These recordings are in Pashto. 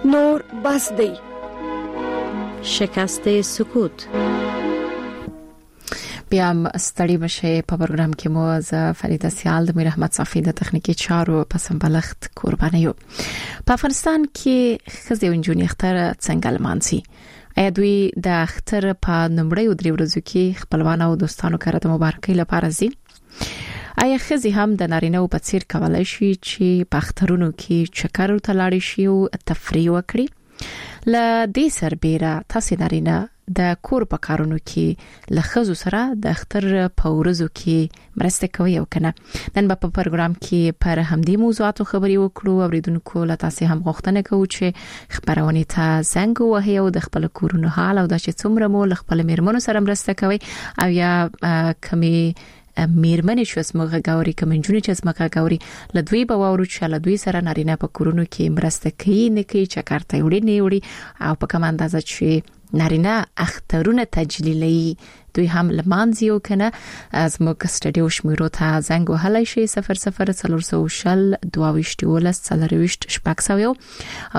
نور بس دی. شکست سکوت. بیا ستړي بشه په پروګرام کې مو از فریده سیال د میر احمد صافی د تخنیکی چارو په سمبلخت قرباني یو. په افغانستان کې خزي ونجونی اختر څنګه لمانځي؟ ایا دوی د اختر په نمبړی درې ورځو کې خپلوان او دوستانو کړه د مبارکۍ لپاره ځي؟ ایا خزي هم د نارینه او په څیر کولای شي چې په اخترونو کې چکر تلاړي شي او تفریح وکړي؟ ل دې سربېره تاسو نارینه د کور په کارونو کې لخصو سره د اختر په ورځو کې مرسته کوي او کنه. نن په پروګرام کې پر همدې موضوعاتو خبري وکړو. اوریدونکو له تاسو هم غوښتنه کوو چې خبرونه ته زنګ وهي او د خپل کورونو حال او د چې څومره مو خپل میرمنو سره مرسته کوي او یا کمی میرمنې شو اسمغه غاوري کمنجونی چې اسمغه غاوري لدوی به وورو چې لدوی سره نارینه په کورونو کې مرسته کوي نه کوي چې کارته وړي نه وړي او په کوم اندازه چې نارینه اخترونه تجلیلي دوی هم لمانځي او کنه از موږ سټډیو شمیرو ته زنګ وهلای شي 00 22 ولس څلرويشت شپږساویو او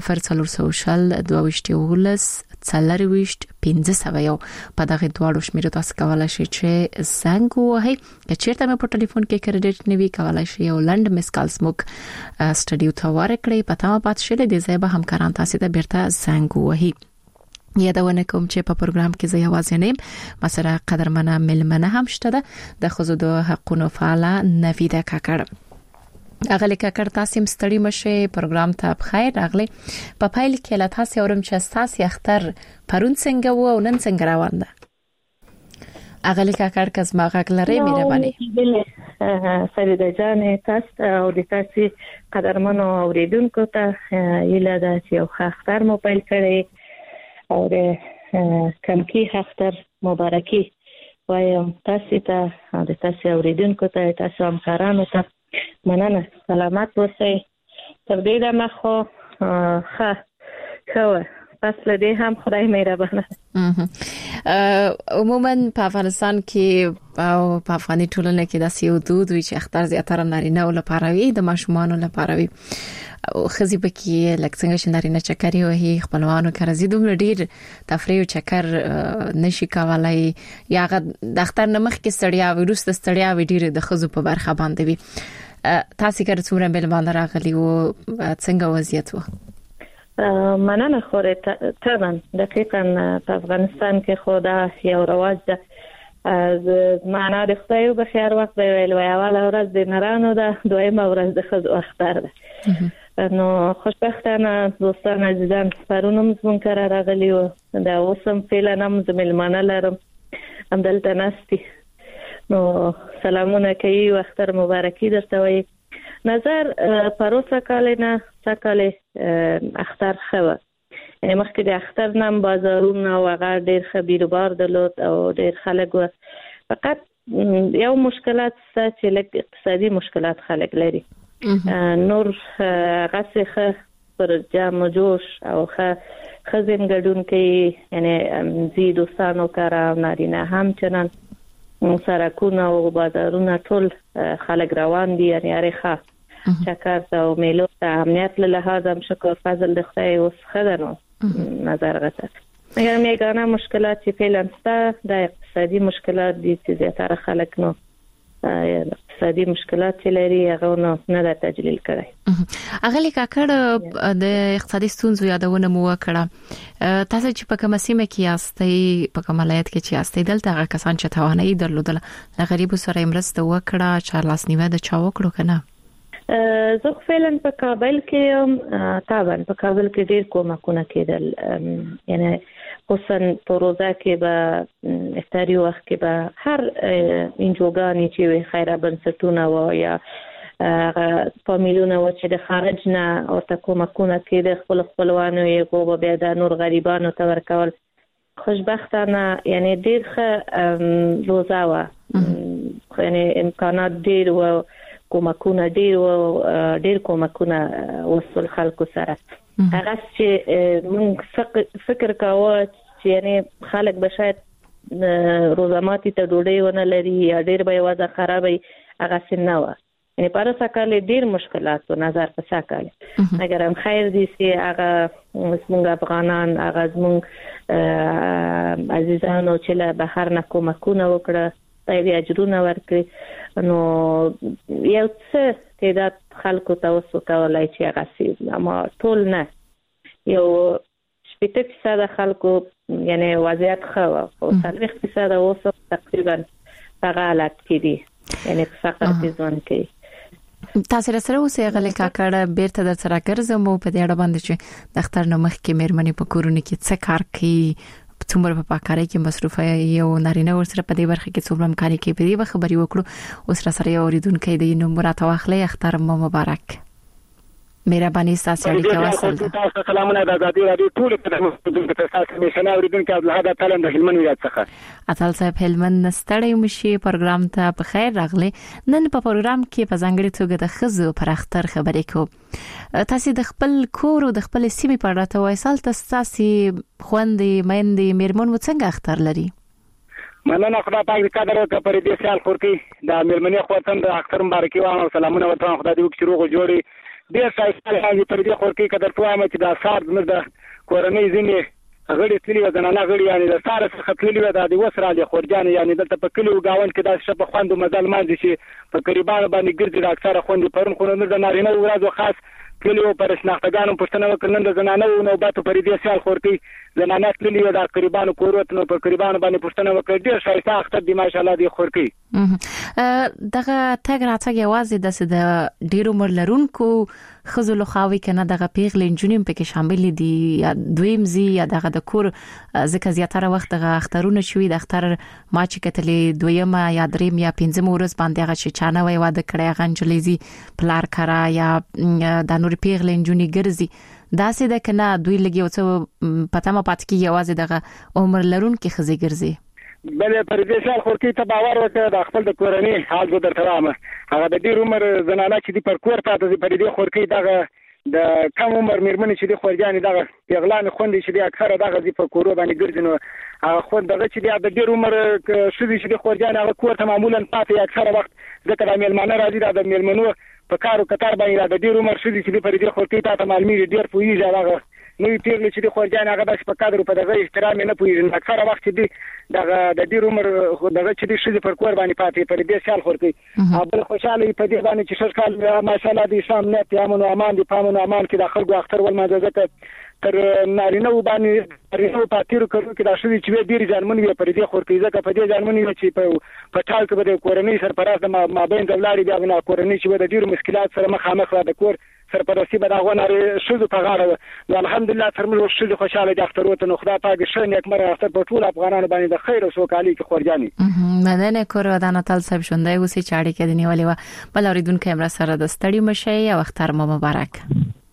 00 22 څلرويشت 15 په دغه دواړو شمیرو تاسو کولای شئ چې زنګ وهئ. که چیرته مې په ټلیفون کې کریډټ نیوي کولای شئ یو لند مس کال سموک سټډیو ته ورکړئ. پته ما پات شله د زیبه همکاران تاسو ته بیرته زنګ وهئ. یادونه کوم چې په پروګرام کې زه یوازې نیم مسره قدرمنه ملمنه هم شته ده د خزو د حقونو فعاله نویده کاکړ. اغلی کاکړ تاسو مستړی مشه پروګرام ته بخیر. اغلی په پایل کې لا تاسو اورم چې تاسو اختر پرون څنګه وو او نن څنګه روان ده؟ اغلی کاکړ کزما غلري مهرباني. فریده جان تاسو او د تاسو قدرمنو اوریدونکو ته یله د یو اختر موبایل کړی او د کمکی اختر مبارکي وایم تاسو ته د تاسو اوریدونکو ته تاسو همکارانو ته مننه. سلامت اوسئ. تر دې دمه خو خو پس له دې هم خدای مهربانه. عموما په افغانستان کې او په افغاني ټولنه کې د سیو دود وی چې اختر زیاتره نارینه او لپاره وي د ماشومان لپاره وي او خزي بکی لکه څنګه چې نارینه چکرې وهي خپلوانو کرزي دومره ډیر تفریح او چکر نشي کولای یا د اختر نمخ کې ستړیا ویروس د ستړیا وی ډیر د خزو په برخه باندې وي. تاسو کړه څومره بل باندې راغلی او څنګه وضعیت و؟ مننه خوره طبعا دقیقاً په افغانستان کې خدا یو رواج ده از معنا د خدای په خیر وخت ویل وی اوله ورځ د نرانو ده دویمه ورځ د خزو اختر ده. نو خوشبختانه دوستان عزیزان پرونم زمون کرا راغلی و دا اوسم فعلا هم زملمانه لرم هم دلته نستی نو سلامونه کوي و اختر مبارکي درته وي. نظر پروسه کالینا سکاله اختر خو یعنی مخکې د اختر نام بازارونه او هغه ډیر خبيربار درلود او ډیر خلک و فقط یو مشکلات چې لکه اقتصادي مشکلات خلک لري. نور غسخه پر جام جوش او خزم ګډون کوي یعنی زی دوستانو کرا نارینه همچنان سرکونه او بازارونه ټول خلک روان دي یعنی اړخه چکر او میلو ته امنیت له لحاظ هم شکر فضل د خدای اوس خدانو نظر غته. اگر میګانا مشکلات چې فعلا ستا د اقتصادي مشکلات دي چې زیاتره خلک نو اقتصادي مشکلات چې لري هغه نه د تجلیل کړی. اغلی کاکړ د اقتصادي ستونزو یادونه مو وکړه. تاسو چې په کومه سیمه کې یاستئ په کوم ولایت کې چې یاستئ دلته هغه کسان چې توانایي درلودل د غریبو سره مرسته وکړه چې لاسنیوي د چا وکړو کنه؟ زه فعلا په کابل کې طبعا په کابل کې ډیر کومکونه کېدل یعنی خصوصا په روزه کې به افطاری وخت کې به هر انجوګانی چې خیره بنسټونه و یا فامیلونه و چې د خارج نه او ته کومکونه کېد خپلوانو یې کو به د نور غریبانو ته ورکول. خوشبختانه یعنی ډیر ښه روزه و یعنی امکانات ډیر و کومکونه ډیر کومکونه وصل خلکو سره. هغه چې موږ فکر کاوه چې یعنی خلک به شاید روزماتي ته ډوډۍ ونه لري یا ډیر به وضع خرابې هغه څنګه و پارسا کال ډیر مشکلات په نظر په ساکل اگر هم خیر دي چې هغه زموږ افغانان هغه زموږ عزیزانو چې له بهر نه کومکونه وکړه طيب اجرونه ورکړي نو یو څه تعداد خلکو ته وسو کولای چې هغه سي اما ټول نه یو 80% خلکو یعنی وضعیت خو او 30% اوسه تقریبا هغه حالت کې دي یعنی فقط ځوان کې تاسو سره اوسې غلې کاکړه بیرته در سره ګرځم په دې اړه باندې چې د اختر نو مخکې مېرمنې په کورونه کې څه کار کوي څومره په پاکارۍ کې مصروفه یو نارینه ورسره په دې برخه کې څومره همکاري کوي په دې خبرې وکړو اوس را سره یو اوریدونکو دی نو مراد واخلې اختر مو مبارک مهرباني تاسو اړیکه وسل تاسو سلامونه د ازادي رادیو ټول په تاسو کمیشنر اوریدونکو عبدالحد تعالی د هلمند ولایت څخه اتل صاحب هلمند نستړی مشي پروګرام ته په خیر راغلی نن په پروګرام کې په ځانګړي توګه د خزو پر اختر خبرې کوو تاسو د خپل کور او د خپل سیمې په اړه وایسال تاسو خوندې مېندې میرمن وڅنګه اختر لري مننه خدای پاک دې قدر وکړي پر دې سال خورتي د میرمنې خواتم د اختر مبارکي وایم سلامونه ورته خدای دې وکړي روغ جوړي ډیر ښایسته هغه پر دې خورتي کدر توامه چې د سار د کورنۍ ځینې غړي تللی و زنانه غړي یعنی د سار څخه تللی و د وسره د خورجان یعنی دلته په کلو گاون کې د شپه خوند مزل مانځي چې په قریبان باندې ګرځي د اکثره خوند پرون خو نه د نارینه ورځو خاص کلیو پر شناختګانو پښتنه وکړل د زنانه نوبت پر دې سال خورتي زنانه تللی و د قریبانو کورت نو په قریبان باندې پښتنه وکړ ډیر ښایسته اختر دی ماشاءالله دی خورتي دغه تګ راتګ یوازې د ډیرو مرلرونکو خزلو خاوي کنه دغه پیغلې جنوم پکې شامل دي یا دویم زی یا دغه د کور ځکه زیاتره وخت دغه اخترونه شوي د اختر ما چې کتلې دویمه یا دریم یا پنځمه ورځ باندې هغه چې چانه وای واده کړی غنجلیزي پلار کرا یا د نور پیغلې جنونی ګرځي دا سې د کنه دوی لګي او څه پته ما پات کې یوازې دغه عمر لرون کې خزي ګرځي بلې پر دې سال خورتي ته باور وکړه د خپل د کورنۍ حال به درته رامه هغه د ډیر عمر زنانه چې دی پر کور پاتې پر دې خورتي دغه د کم عمر میرمنې چې دی خورجانې دغه پیغلان خوندې چې دی اکثره دغه دی په کورو باندې ګرځي نو هغه خوند دغه چې دی د ډیر عمر شوي چې دی خورجان هغه کور ته معمولا پاتې اکثره وخت ځکه د میلمانه راځي د میلمنو په کارو کتار باندې د ډیر عمر شوي چې دی پر دې خورتي ته معلومي ډیر پوهیږي هغه نو پیغلې چې دی خورجان هغه د په قدر په دغه احترام نه پوهیږي اکثره وخت دی دغه د ډیر عمر دغه چې دی شې پر کور باندې پاتې پر دې سال خورتي بل خوشاله په دې باندې چې شکل ماشاءالله د اسلام نه پیامن او امان دي پامن او امان کې د خلکو اختر ول مازه تر نارینه باندې نارینه پاتیرو کړو کې دا شوی چې ډیر ځانمن وي پر دې خورتي ځکه په دې ځانمن وي چې په ټال کې به کورنۍ سرپرست ما بین دولاري بیا نه کورنۍ چې د ډیر مشکلات سره مخامخ را د کور سرپرستی به دا غوناره شوزو په غاړه نو الحمدلله تر موږ شوزو خوشاله د اختر وته نو خدای پاک شه نیک مر اختر په ټول افغانانو باندې د خیر او سوکالي کې خورجاني مننه کور ودان تل صاحب شوندای اوسې چاړي کې دی نیولې و بل اوریدونکو امر سره د ستړي مشه او اختر مو مبارک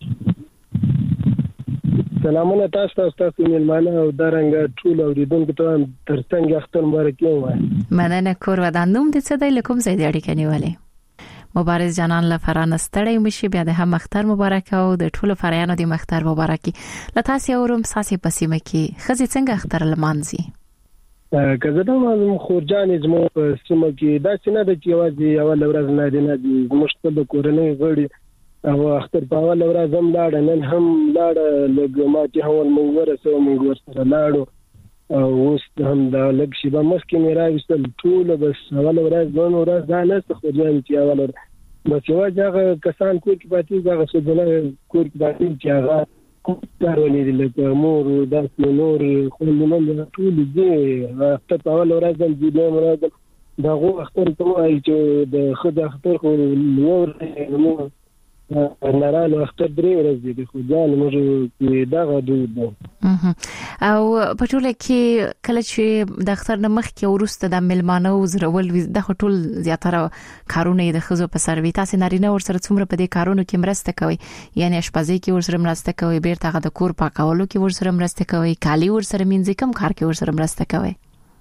سلامونه تاسو میلمانه او درنګ ټول اوریدونکو ته ترڅنګ اختر مبارک وایم مننه کور ودان نوم دې څه دی لکم زید اړیکه نیولې مبارز جانان لفران ستړی مشي بیا د هم اختر مبارک او د ټولو فرایانو د اختر مبارکي لتاسي اورم ساسي پسیمه کې خزي څنګه اختر لمانځي کزه دا معلوم خورجان زمو په سیمه کې دا څنګه د کیوازي اول ورځ نه دی نه دی مشتبه کورنۍ غړي او اختر په اول ورځ هم لاړ نن هم لاړ لګ ما چې هول مونږ ورسره مونږ ورسره لاړو او اوس هم دا لګ شي به مخکې مې راوستل ټول بس اول ورځ دوه ورځ دا نه خورجان چې اول بس یو ځای کسان کور کې پاتې دا څه کور کې پاتې چې هغه کارونه دي لکه مور د نور خو نن ټول دي اختر په اول ورځ د دې مراد دا غو اختر ته وایي چې د خدای اختر خو نور نارانه اختر درې ورځې دي خو ځان موږ دغه دود او په ټوله کې کله چې د اختر نه مخکې ورسته د ملمانه وزرول د ټول زیاتره کارونه د خزو په سروي تاسو نارینه ورسره څومره په دې کارونو کې مرسته کوي یعنی اشپزي کې ورسره مرسته کوي بیرته د کور پاکولو کې ورسره مرسته کوي کالی ورسره مینځي کم کار کې ورسره مرسته کوي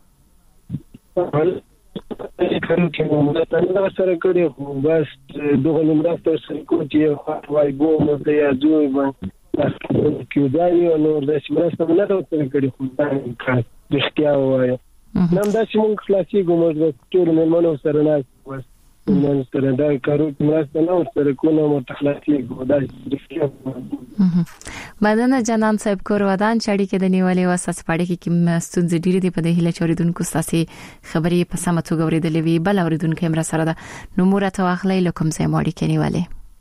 کله چې موږ ته سره کړی خو بس دغه نمرسته سره کوچې وای ګوم ته یا جوړ باندې کې دا یو نور د سیمرسته نه دا سره کړی خو دا د اختیار وای نن دا چې موږ خلاصي ګوم د ټول مېلمنو سره نه من سره دا کارو مرسته نه ورسره کوم متخلصي ګوډای مدنه جنان صاحب کور ودان چړي کې د نیولې وساس پاړې کې ستونزې ډېرې دي په دې هله چوریدونکو ساسي خبرې په سم توګه ورېدلې وی بل اوریدونکو هم را سره ده نو مرته واخلې لکم زې ماړي کې نیولې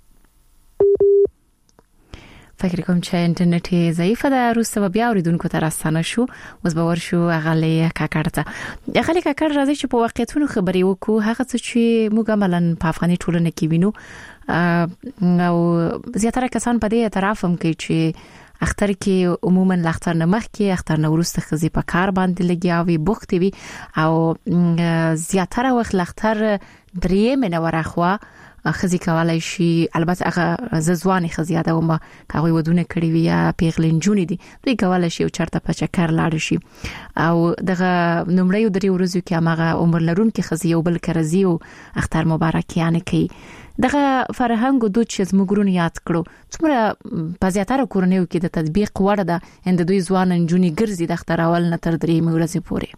فکر کوم چې انټرنیټ ضعیفه ده روسه بیا اوریدونکو ته راستانه شو اوس به ورشو اغلې کاکړه اغلې کاکړ راځي چې په واقعیتونو خبرې وکړو هغه چې موږ عملاً په افغاني ټولنه کې وینو او زیاتره کسان په دې اعتراف هم کوي چې اختر کې عموما لاختر نه مخ کې اختر نه ورسته خزي په کار باندې لګیاوي بوخت وي او زیاتره وخت لاختر درې منوره خو خزي کولای شي البته هغه زواني خزياده و ما کوي ودونه کړی وي یا پیغلنجونی دي دوی کولای شي او چرته په چکر لاړ شي او دغه نمړی درې ورځو کې هغه عمر لرون کې خزي او بل کرزي او اختر مبارک یعنی کوي دغه فرهنګ او دود چې زموږرون یاد کړو څومره په زیاتره کورنیو کې د تطبیق وړ ده اند دوی ځواننجونی ګرځي د اختر اول نه تر درې ورځې پورې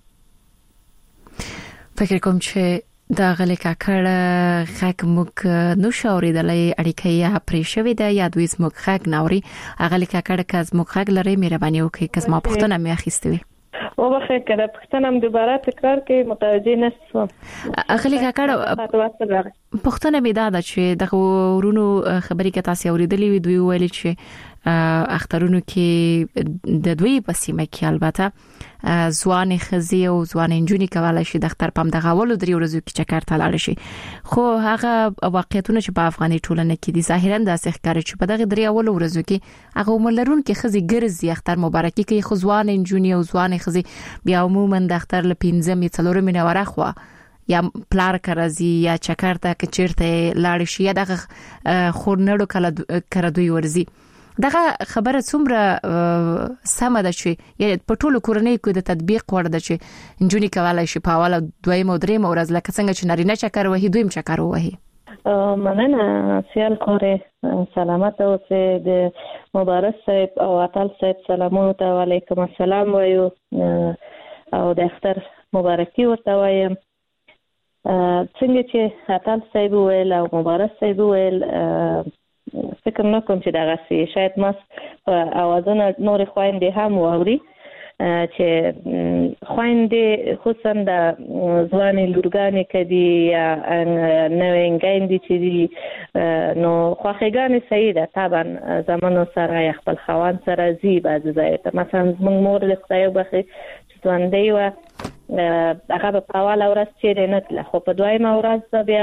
فکر کوم چې دا غلې کاکړ خاک موږ نو شاوري د لې اړیکې یا پرې شوې ده یا دوی موږ خاک ناوري غلې کاکړ کز موږ خاک لري مهرباني وکړئ کز ما پښتنه مې اخیستوي او بخیر کړه پښتنه دوباره تکرار کې متوجه نشم غلې کاکړ پښتنه مې دا ده چې د ورونو خبرې کې تاسو اوریدلې وي دوی ویل چې اخترونو کې د دوی په سیمه کې البته ځوان خزي او ځوان انجونی کولای شي د اختر پم د غولو درې ورځو کې چکر ته لاړ شي خو هغه واقعیتونه چې په افغاني ټولنه کې دي ظاهرا د ښکاري چې په دغه درې اولو ورځو کې هغه عمرلرون کې خزي ګرځي اختر مبارکي کې خو ځوان انجونی او ځوان خزي بیا عموما د اختر ل 15 څلور منوره خو یا پلار کرازي یا چکر ته کچیرته لاړ شي یا دغه خورنړو کله دوی ورزي دغه خبره څومره سمه ده چې په ټولو کورنۍ کې د تطبیق وړ ده چې انجونی کولای شي په اوله دویم او دریم ورځ لکه څنګه چې نارینه چکر وهي دویم چکر وهي مننه سیال کوره سلامت اوسه د مبارک صاحب او عطل صاحب سلامونه ته علیکم السلام وایو او د اختر مبارکي ورته وایم څنګه چې عطل صاحب ویل او مبارک صاحب ویل فکر نه کوم چې دغه سي شاید مس اوازونه نور خويندې هم ووري چې خويندې خصوصا د ځواني لورګانې کدي یا نوینګاندې چې دي نو خوخېګانې سیده طبعا زمونو سره خپل خوان سره زی باز زایته مثلا موږ مور له خدای وبخي چې ځوندې و هغه په اول ورځ چې نه تل خو په دویمه ورځ بیا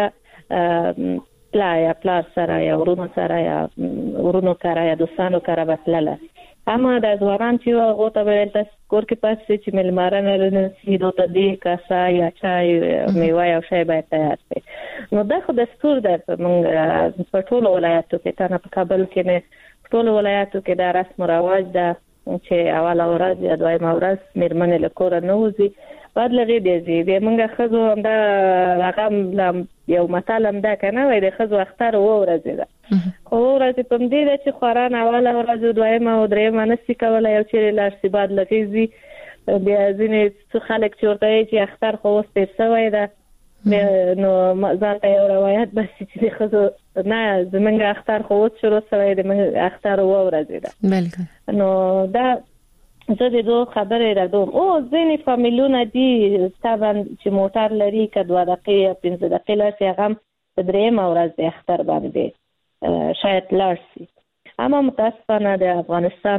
پلار سره یا ورونو سره یا ورونو کاره یا دوستانو کاره بتلله اما د ځوانان چې هغه ته ویل تاسو کور کې پاتې چې ملمارانه لري نو ته دې کاسه یا چای میوه او شی به تیار شي نو دا خو دستور ده په ټولو ولایتو کې تنه په کابل کې نه ټولو ولایتو کې دا رسم او رواج ده چې اول ورځ یا دویمه ورځ میرمنې له کور نه وځي بعد لغې دی به موږ خزو دا رقم یو مطالم دا کنه وای د خزو اختر و ورځ ده خو ورځ په دې د چې خوران اول ورځ دویمه او دریمه نسې کولای یو چې لارسي بعد لګېږي بیا ځینې خلک چې ورته چې اختر خو ستې سوی ده نو ځان ته یو روایت بس چې خزو نه زمونږ اختر خو شروع سوی د اختر و ورځ ده بالکل نو دا زه د دوه خبرې راځم او ځینې فامیلونه دي طبعا چې موټر لري که 2 دقیقې 15 دقیقې لري هغه په درېمه ورځ د اختر باندې شاید لارسي اما متاسفانه د افغانستان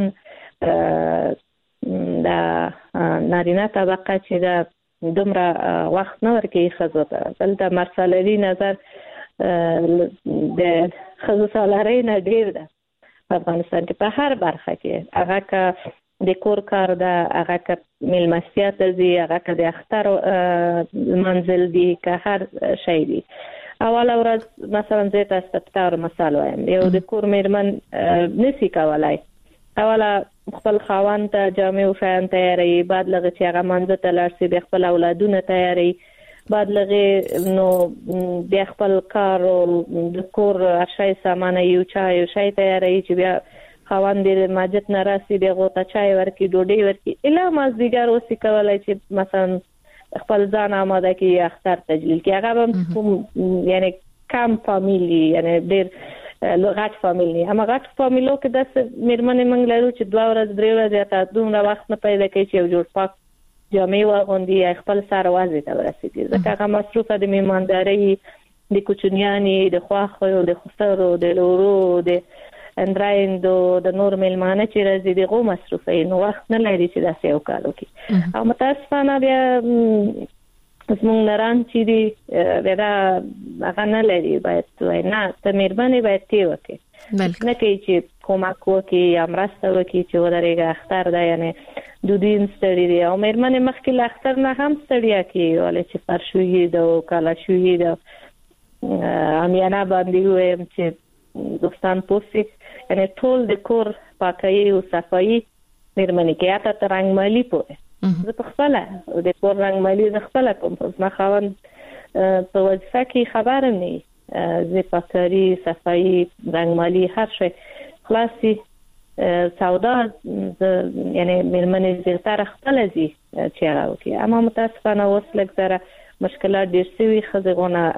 د نارینه طبقه چې د دومره وخت نه ورکوي ښځو ته دلته مرسالري نظر د ښځو سالارۍ نه ډېر ده په افغانستان کې په هر برخه کې هغه که د کور کار ده هغه که میلمستیا ته ځي هغه که د اختر منزل دي که هر شی دي اول ورځ مثلا زه تاسو ته مثال وایم یو د کور میرمن نسی کولای اوله خپل خاوند ته جامې او شیان تیاری بعد لږ چې هغه منځ ته لاړ شي د خپل اولادونو تیاری بعد لږ نو د خپل کار او د کور اشیاء سامان یو چای او شی تیاری چې بیا خاوند دې ماجت ناراسي دغه ته چای ورکی ډوډۍ ورکی اله مازدیګر اوسې کولای چې مثلا خپل ځان آماده کی اختر تجلیل کی. هغه یعنی کم فامیلی یعنی ډیر لغت فامیلی اما غټ فامیلو کې د میرمنې موږ لرو چې 2 ورځې 3 ورځې ته دومره وخت نه پیدا کوي چې یو جوړ پاک جامې واغوندي خپل سره وازي ته ورسېږي. ځکه هغه مصروفه د میمانداري د کوچنیانې د خواخو د خسرو د لورو د اندرایندو د نور میلمانه چې راځي دغه مصروفه نو وخت نه لري چې داسې یو کار وکړي. او متاسفانه بیا زموږ نران چې دی دا هغه نه لري باید نه ته میرمنې باید تی وکړي نه کوي چې کومک وکړي یا مرسته وکړي چې ودرېږه اختر ده یعنی دودین ستړي دي او میرمنې مخکې له اختر نه هم ستړیا کوي ولې چې فرشویي ده او کالاشویي ده امیانه باندې وایم چې دوستان پوسي یعنی ټول د کور پاکي او صفایي میرمنې کې یا ته رنگمالي پوهه زه په خپل د کور رنگمالي زه خپل کوم ما خاوند په وظیفه کې خبر نه زه پاکري صفایي رنگمالي هر شي خلاصي سودا یعنی میرمنې زیاتره خپل دي چې راوکي. اما متاسفانه اوس لږ مشکلات ډېر سوي خزغونه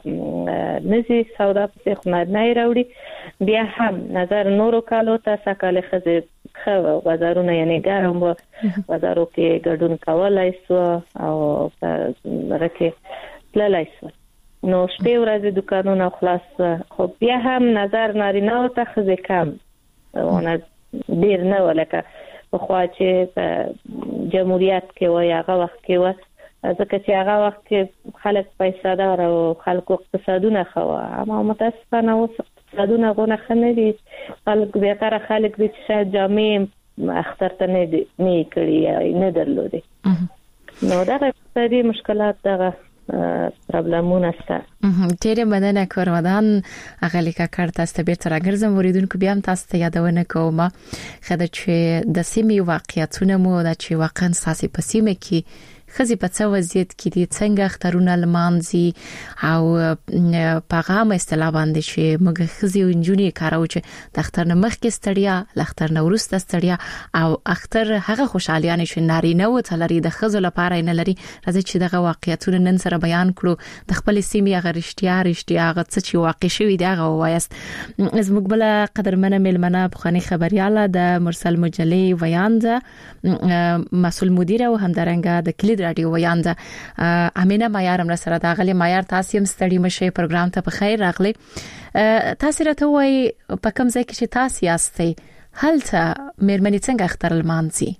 نزي سودا په خونه نه راوړي. بیا هم نظر نورو کالو ته سکاله خزه خو بازارونه یعنی ګرم بازارو کې ګډون کولای سو او راکه تللای سو نو شپې ورځې دکانونه خلاص خو بیا هم نظر نارینه ته خزه کم ونه ډیر نه ولکه په خوا چې په جمهوریت کې وای هغه وخت کې و ځکه چې هغه وخت کې خلک پیسې دار او خلکو اقتصادونه خو اما متاسفانه اوس اقتصادونه غونه خنه دي خلک زیاتره خلک د شاید جامع اختر ته نه کړی نه درلودي نو دا اقتصادي مشکلات دغه پرابلمونه سره ډېر مننه کورمدان اغلی کا کار تاسو به تر راګرځم وریدونکو بیا هم تاسو ته یادونه کوم خدای چې د سیمې واقعیتونه مو د چې واقعا ساسي په سیمه کې خزي په څو وضعیت کې دي څنګه اخترونه لمانځي او پیغام اصطلاح باندې چې موږ خزي او انجونی کارو چې د اختر نه مخکې ستړیا اختر نه وروسته ستړیا او اختر هغه خوشالیانه چې نارینه و تلري د خزو لپاره نه لري راځي چې دغه واقعیتونه نن سره بیان کړو د خپل سیمې هغه رښتیا هغه څه چې واقع شوی دی هغه وایست. زموږ بل قدرمنه ملمنه بخاني خبرياله د مرسل مجلې ویانده مسؤل مدیر او همدارنګه د کلید رادیو ویانده امینه معیار سره دا غلي معیار تاسو هم ستړي مشه پروګرام ته په خیر راغلي. تاسو راته وای په کوم ځای کې چې تاسو یاستئ هلته مېرمنې څنګه اختر لمانځي؟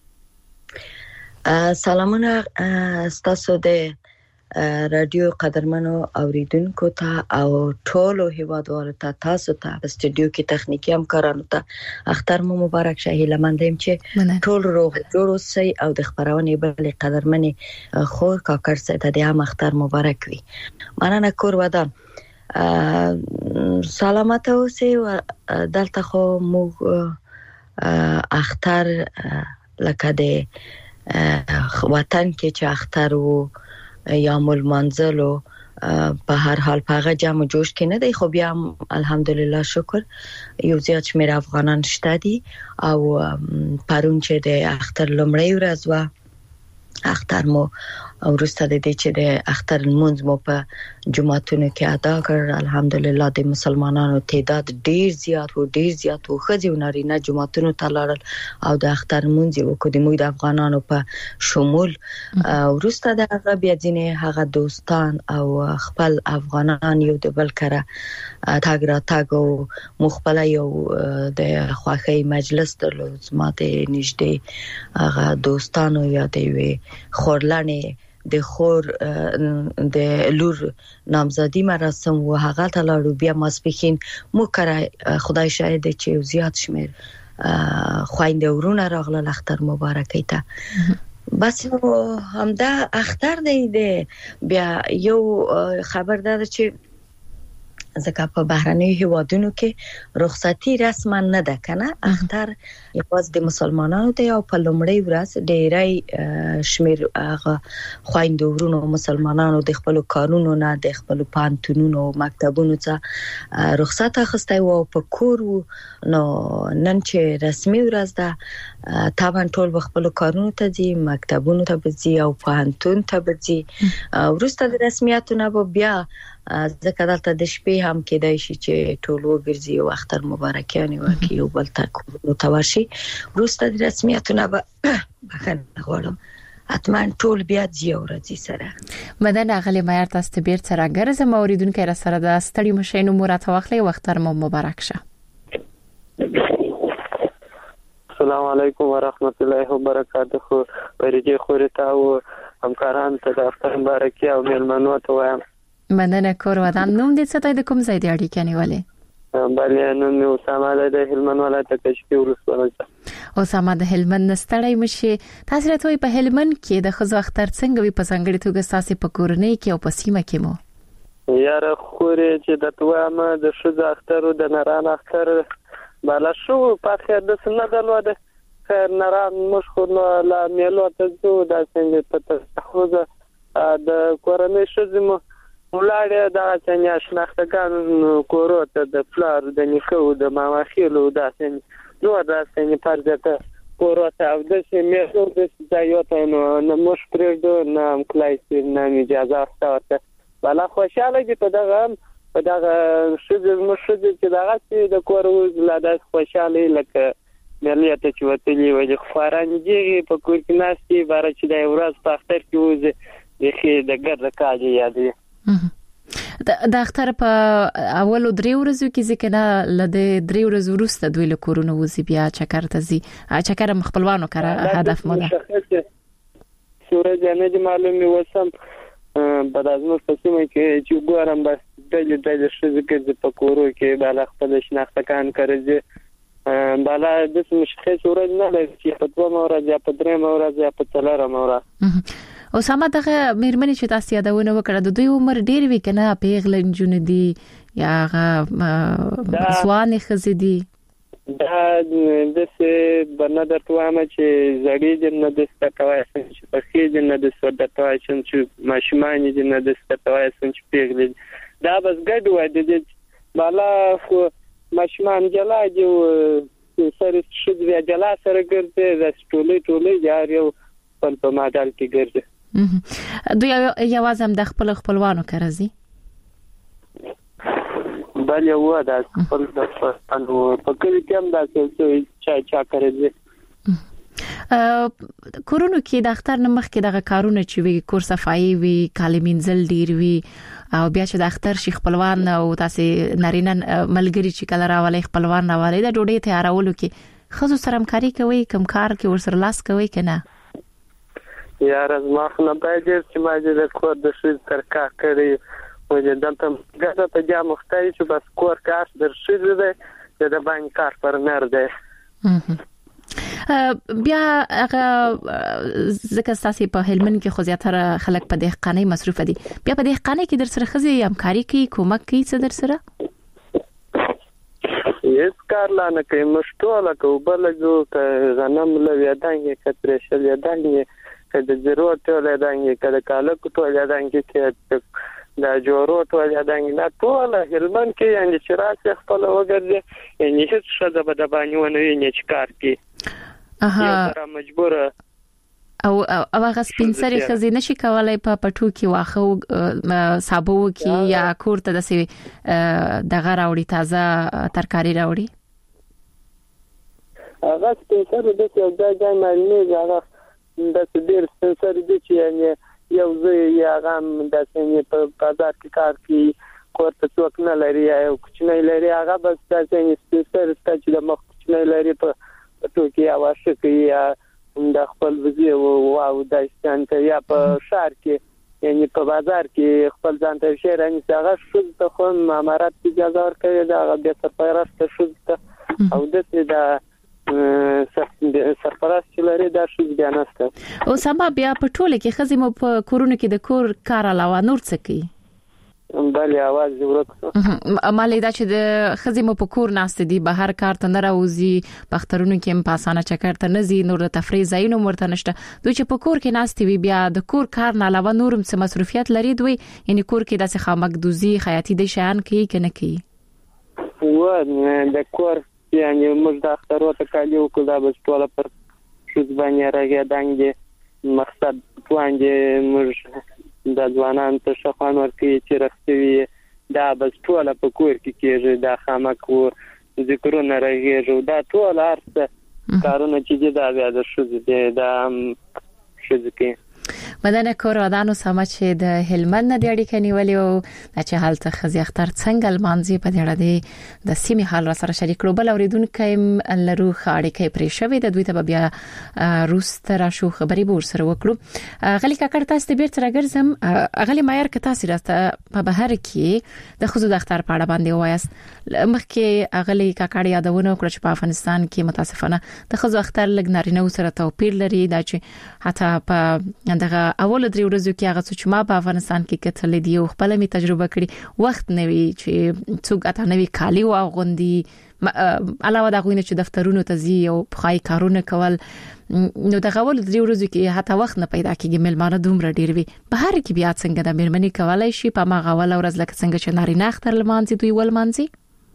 سلامونه تاسو د رادیو قدرمنو اوریدونکو ته او ټولو هیوادوالو ته تاسو ته په استودیو کې تخنیکی همکارانو ته اختر مو مبارک شه. هیله مندم چې ټول روغ جوړ اوسئ او د خبرونه بل قدرمنې خور کاکر سره د هم اختر مبارک وي. مننه کور ودان سلامت اوسئ و دلته خو مو اختر لکه د وطن کې چې اختر وو یا مول منزلو په هر حال په هغه جمع جوش کې نه دی خو بیا الحمدلله شکر یو زیات شمیر افغانان شته دي او پرون چې د اختر لومړی ورځ و اختر مو ورسته د دې چې د اختر المنز مو په جمعتونو کې ادا کړ. الحمدلله د مسلمانانو تعداد ډیر زیات و خځې او نارینه جمعتونو ته لاړل او د اختر المنز وکړ د موږ د افغانانو په شمول. ورسته د هغه بیا ځینې هغه دوستان او خپل افغانان یو د بل کره تاګ را تاګ او مخبل یو د خوخي مجلس درلود ما د نږدې هغه دوستانو یا د وی خورلانه د خور د لور نامزدی مراسم و هغه ته لاړو بیا ماسپخین مو کړه خدای شاهد چې زیات شمیر خويند ورونه راغله اختر مبارکي ته بس نو همدا اختر دی بیا یو خبر ده چې ځکه په بهرنیو هیوادونو کې رخصتي رسما نه ده کنه. اختر یوازې د مسلمانانو دی او په لومړی ورځ ډېری شمیر خويندو ورونو مسلمانانو د خپل کارونو نه د خپل پانتونونو مکتبونو څخه رخصت اخیستی او په کور نو نن چې رسمي ورځ ده طبعا ټول خپل کارونو ته ځي، مکتبونو ته ځي او پانتون ته ځي. ورسته د رسمیاتو نه بیا ځکه دلته د شپې هم کېدای شي چې ټول وګرځي او اختر مبارکیانې ورکړي او بل ته ورشي. ورسته د رسمیاتو نه بخښنه غواړم حتما ټول بیا ځي او راځي سره. مدن اغلی مایار تاسو ته بیرته راګرځم اوریدونکو را سره د ستړي مشینو مراد واخلې وختر مو مبارک شه. السلام علیکم ورحمت الله وبرکاته. پرېږي خورته او همکاران ته د اختر مبارکي او میلمنو ته وایم. مننه کور ودان. نوم دې څه د کوم ځای دی اړیکه نیولې؟ بله نوم یې اسامه د هلمند ولایت کشکي ولسوالۍ. اسامه د هلمند نستړی مشي. تاسو راته په هلمند کې د خزو اختر څنګه وي په څنګه توګه تاسو په کورنۍ کې او په سیمه کې مو؟ یاره خورې چې د توامه د شوز اختر او د نران اختر بالا شو په خیر د سنت دلوده خیر نران مشخور لا میلو ته زو د څنګه په تخوزه د کورنۍ شوزمو ولاړه دا څنګه شناختګان کورو ته د فلار د نیکو د ماماخیلو دا څنګه نو دا څنګه پرځته کورو ته او د سیمه د ځایوته نو مش پرېږدو نام کلایسي نام اجازه ورته بالا خوشاله دي په دغه شوز مشوز چې دغه د کورو زلاده خوشاله لکه مليته چې وتلی وي خفارانجي په کور کې ناشتي بار چې د ورځ په اختر کې وځي د ګرځ کاږي یادي. د اختر په اولو 3 ورځو کې ځکه نه لده 3 ورځې وروسته دوی له کورونو وځي بیا چکر ته ځي. چکر مخبلوانو کړه هدف مو ده. سورې نه دي معلومه وسم په داسمه قسمه کې چې ګورم بس د شذکر په کورو کې بالا خپل شناختکان کوي بالا د مشخص ورځ نه لري چې په 2 ورځې یا په 3 ورځې یا په 4 ورځې. اسامه دغه میرمنې چې تاسو یادونه وکړه د دوی عمر ډیر وی کنه پیغلن جون دي یا ځوانې خزې دي دا د څه بنادر توامه چې زړې جن د ستوای چې په خې جن د سودتوای چې ماشمان جن د ستوای چې پیغلې دا بس ګډ وای د بالا خو ماشمان جلا جو سره شد بیا جلا سره ګرځي د ټولې یارو په مادال کې ګرځي. دوی یوازې هم د خپلوانو کرزي بل یو دا خپل د پښتنو په کلی کې هم دا څه چا کرزي. کورونو کې د اختر نمخ کې دغه کارونه چې وی کور صفایي وی کالمینزل ډیر وی او بیا چې د اختر شي خپلوان او تاسو نارینه ملګری چې کله راولي خپلوان راولي د ډوډۍ تیارولو کې خزو سره همکاري کوي کوم کار کې ورسره لاس کوي کنه؟ یار از ما خو نه باید چې ما دې د کور د شي ترکا کړی و دې دلته ګټه ته جا مختای چې بس کور کار در شي دې د باندې کار پر نر دی. بیا هغه ځکه تاسو په هلمند کې خو زیاتره خلک په دهقانۍ مصروف دي بیا په دهقانۍ کې در سره خزي همکاري کوي کومک کوي څه در سره؟ یس کار لانه کوي مشټوله کو بلګو ک غنم لوي دانګه کترې شل دانګه کله ضرورت ټول دانګه کله کاله ټول دانګه کې دا جوړو ټول دانګه نه ټول هلمند کې یعنی چې راځي خپل وګرځي یعنی هیڅ څه د باندې ونه نه چکار کی اها مجبور او هغه سپینسري خزي نشي کولای په پټو کې واخو صابو کې یا کورته د سوي دغه راوړي تازه ترکاری راوړي هغه سپینسري د څه ځای معنی هغه د ډیر سپینسري د چې یعنی یو ځای یا غم د څنګه په بازار کې کار کوي کوته څوک نه لري او کوچنی لري هغه بس د څنګه سپینسري چې د مخ کوچنی لري په ټوکی اواشه کوي د خپل وزي او د ستانته یا په شهر کې یعنی په بازار کې خپل ځان ته شي راني هغه شو ته خو امارات اجازه ورکړي دا هغه د سفارت شو او د سرپرست چې لري دا شو بیان است. او سبا بیا په ټوله کې خزم په کورونو کې د کور کار علاوه نور څه کوي؟ بلې आवाज ورک شو. مالې دا چې د خزمو په کور ناست دي بهر کار ته نه راوځي پخترونو کې په اسانه چکر ته نه زی نور د تفریح ځایونو مرته نشته دوی چې په کور کې ناست وي بیا د کور کار نه علاوه نورم څه مصروفیت لري دوی یعنی کور کې داسې خامکدوزي خیاطي د شیان کوي کنه کوي و د کور یعنی موږ د اخترو ته کالي وکړو دا بس ټول پر شوز باندې راګه دانګي مقصد پوانګي موږ د ځوانان ته شخان ورکی چې رښتوي دا بس ټول په کور کې کېږي دا خامک و ذکرونه راګي دا ټول ارڅ کارونه چې دا بیا د شوز دی دا شوز کې مدنه کور ودانو سم چې د هلمند د اړیکې نیولې او چې حالت خزي اختر څنګه المانځي په دې اړه د سیمه حال را سره شریک کړو بل اوریدونکو لرو خاړې کې پرې شوې د دوی ته بیا روس تر شو خبري بور سره وکړو غلي کاکړ تاسو ته بیرته راګرځم غلي مایر ک تاسو راته په بهر کې د خزو د اختر په اړه باندې وایست مخکې غلي کاکړ یادونه وکړه چې په افغانستان کې متاسفانه د خزو اختر لګ نارینه سره توپیر لري دا چې حتی په دغه اول درې ورځې کې هغه چې ما په افغانستان کې کتل دي او خپل می تجربه کړې وخت نوي چې څوک اته نوي کالی او غوندي علاوه دا غوینه چې دفترونو ته زی او بخای کارونه کول نو دغه اول درې ورځې کې حتی وخت نه پیدا کېږي ملمانه دومره ډیر وي بهر کې بیا څنګه د میرمنې کولای شي په ما غول ورځ لکه څنګه چې نارینه اختر لمانځي دوی ول مانځي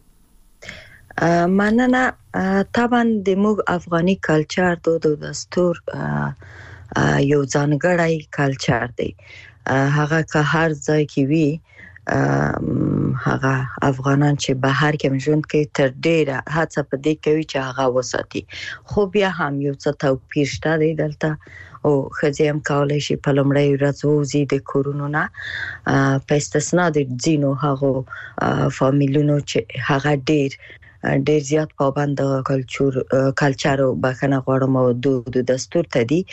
مننه طبعا د موږ افغاني کلچر د دستور یو ځانګړی کلچر دی هغه که هر ځای کې وي هغه افغانان چې بهر کې ژوند کوي تر ډیره هڅه په دې کوي چې هغه وساتي خو بیا هم یو څه توپیر شته دی دلته او خځې هم کولای شي په لومړی ورځ وځي د کورونو نه په استثنا د ځینو هغه فامیلونو چې هغه ډیر زیات پابند کلچر او بخنه غواړم او د دستور ته دي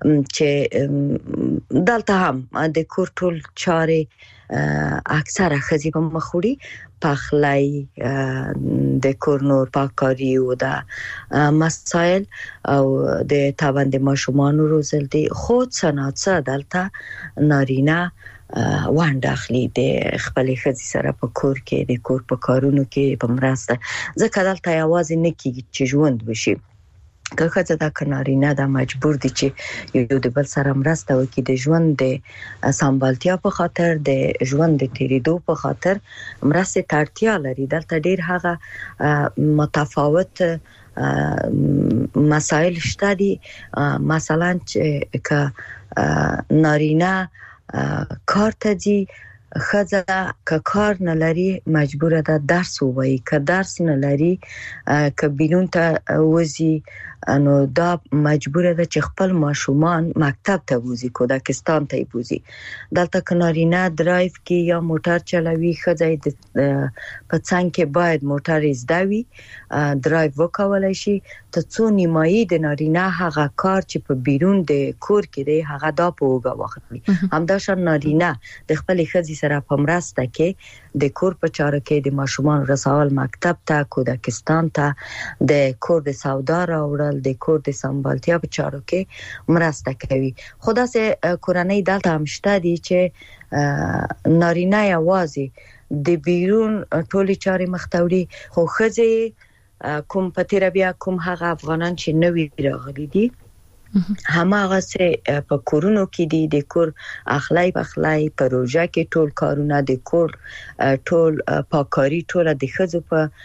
چې دلته هم د کور ټول چارې اکثره خزي په مخوري پخلای د کور نور پاکاری او د مسائل او د تابند ماشومان روزل دي خود صنعت دلته نارینه وانډ اخلي د خپل خزي سره په کور کې د کور په کارونو کې په مرسته ځکه دلته یوازې نه کیږي چې ژوند وشي که څه دا کنارینه دا مجبور دي چې یو د بل سره مرسته وکړي د ژوند د سمبالتیا په خاطر د ژوند د تیریدو په خاطر مرسته تړتیا لري دلته ډیر هغه متفاوت مسائل شته دي مثلا چې که نارینه کار ته دي خزه که کار نه لري مجبوره ده درس ووایي که درس نه لري که بیرون ته وځي نو دا مجبوره ده چې خپل ماشومان مکتب ته وځي کودکستان ته وځي دلته کنارینه درایو کې یا موټر چلوي خزه په څنګه کې باید موټر زده وي درایو وکولای شي ته څو نیمایي د نارینه هغه کار چې په بیرون د کور کې دی هغه دا په وګه واخلي همداشان نارینه د خپل خزي سره په مرسته کې د کور په چارو کې د ماشومان رسول مکتب ته کودکستان ته د کور د سودا راوړل د کور د سمبالتیا په چارو کې مرسته کوي خدا سه کورنۍ دلته هم شته دي چې نارینه یوازې د بیرون ټولي چارې مختوري خو خزي کوم پتیره بیا کوم هغه افغانان چې نوې راغلي دي هماغه سه په کورونو کې دي د کور اخلای بخلای پروژه کې ټول کارونه د کور ټول پاکاری ټول د خزو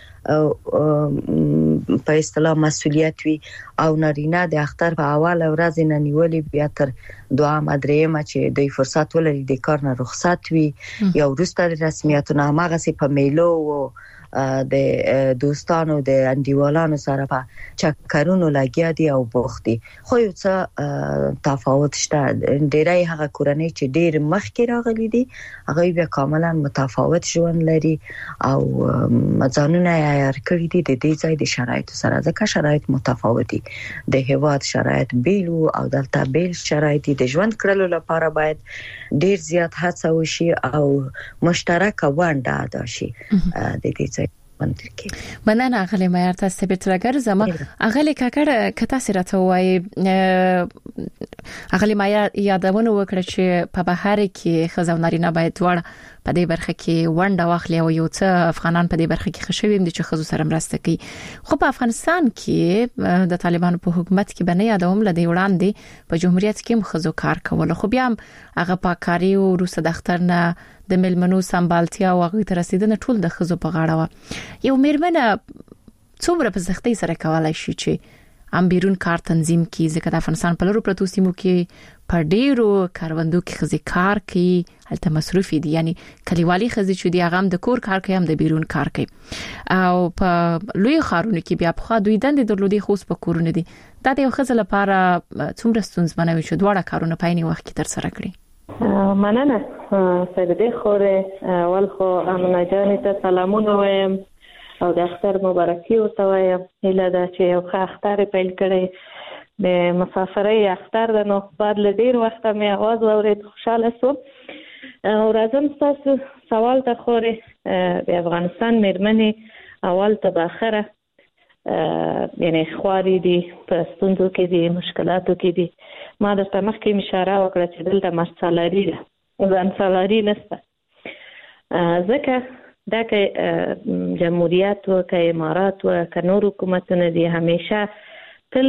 په اصطلاح مسؤلیت وي او نارینه د اختر په اول ورځ نه نیولې بیا تر دوه مدرېمه چې د فرصت ولري د کار نه رخصت وي یا ورسته رسمیتونه هغه سه په میلو او د دوستانو د انډیوالانو سره په چکرونو لګیا دي او بوختي خو یو څه تفاوت شته ډیرای هغه کورنۍ چې ډیر مخکې راغلي دي هغه بیا کاملا متفاوت ژوند لري او ځانونه یې کړی دي د دې ځای د شرایطو سره ځکه شرایط متفاوت دي د هیواد شرایط بیل او دلته بیل شرایط د ژوند کړلو لپاره باید ډیر زیات هڅه وشي او مشترک ونډه ادا شي د دې ځای منځ کې. مننه غلې معیار تاسو ته بیرته راګرځم. غلې کاکړ کته سره ته وایي غلې معیار یادونه وکړه چې په بهر کې خزو نارینه باید وړ په دې برخه کې ونډه واخلي او یو څه افغانان په دې برخه کې خوشوي دي چې خزو سره مرسته کوي. خو په افغانستان کې د طالبانو په حکومت کې بنه یادوم لدی وړاندې په جمهوریت کې خزو کار کول، خو بیا هغه پاکاري او روسه دختر نه د ملمنو سمبالتیا او هغه تر رسیدنه ټول د خزو په غاړه و. یو میرمنه څومره په سختۍ سره کولای شي چې ام بیرون کار تنظیم کی ځکه د افغانستان په لورو پروتو سیمو کې په ډیرو کاروندو کې خزي کار کوي، هلته مصروف دي، یعنی کلیوالي خزي چې دی هغه هم د کور کار کوي هم د بیرون کار کوي او په لوی خارونو کې بیا په دوی دند درلودي خوص په کورونه دي. دا د یو خزل لپاره څومره ستونزمنه وي چې دواړه کارونه په عین وخت کې تر سره کړي؟ مننه سیدې خوره اول خو امنه جان ته سلامونه وایم او د اختر مبارکي ورته وایم. هله دا چې یو ښه اختر پیل کړي د مسافرۍ اختر د نو بعد له ډیر وخت مې आवाज واورید، خوشاله شوم. او راځم تاسو سوال ته خوره د افغانستان میرمنې اول ته باخره یعنی خواري دي په ستونزو کې دي، مشکلاتو کې دي. ما د تمخ کې اشاره وکړه چې دلته مسالاري ده ځان سالاري نشته، ځکه دا کې جمهوریت او کې امارات او کې نور حکومتونه دي همیشه تل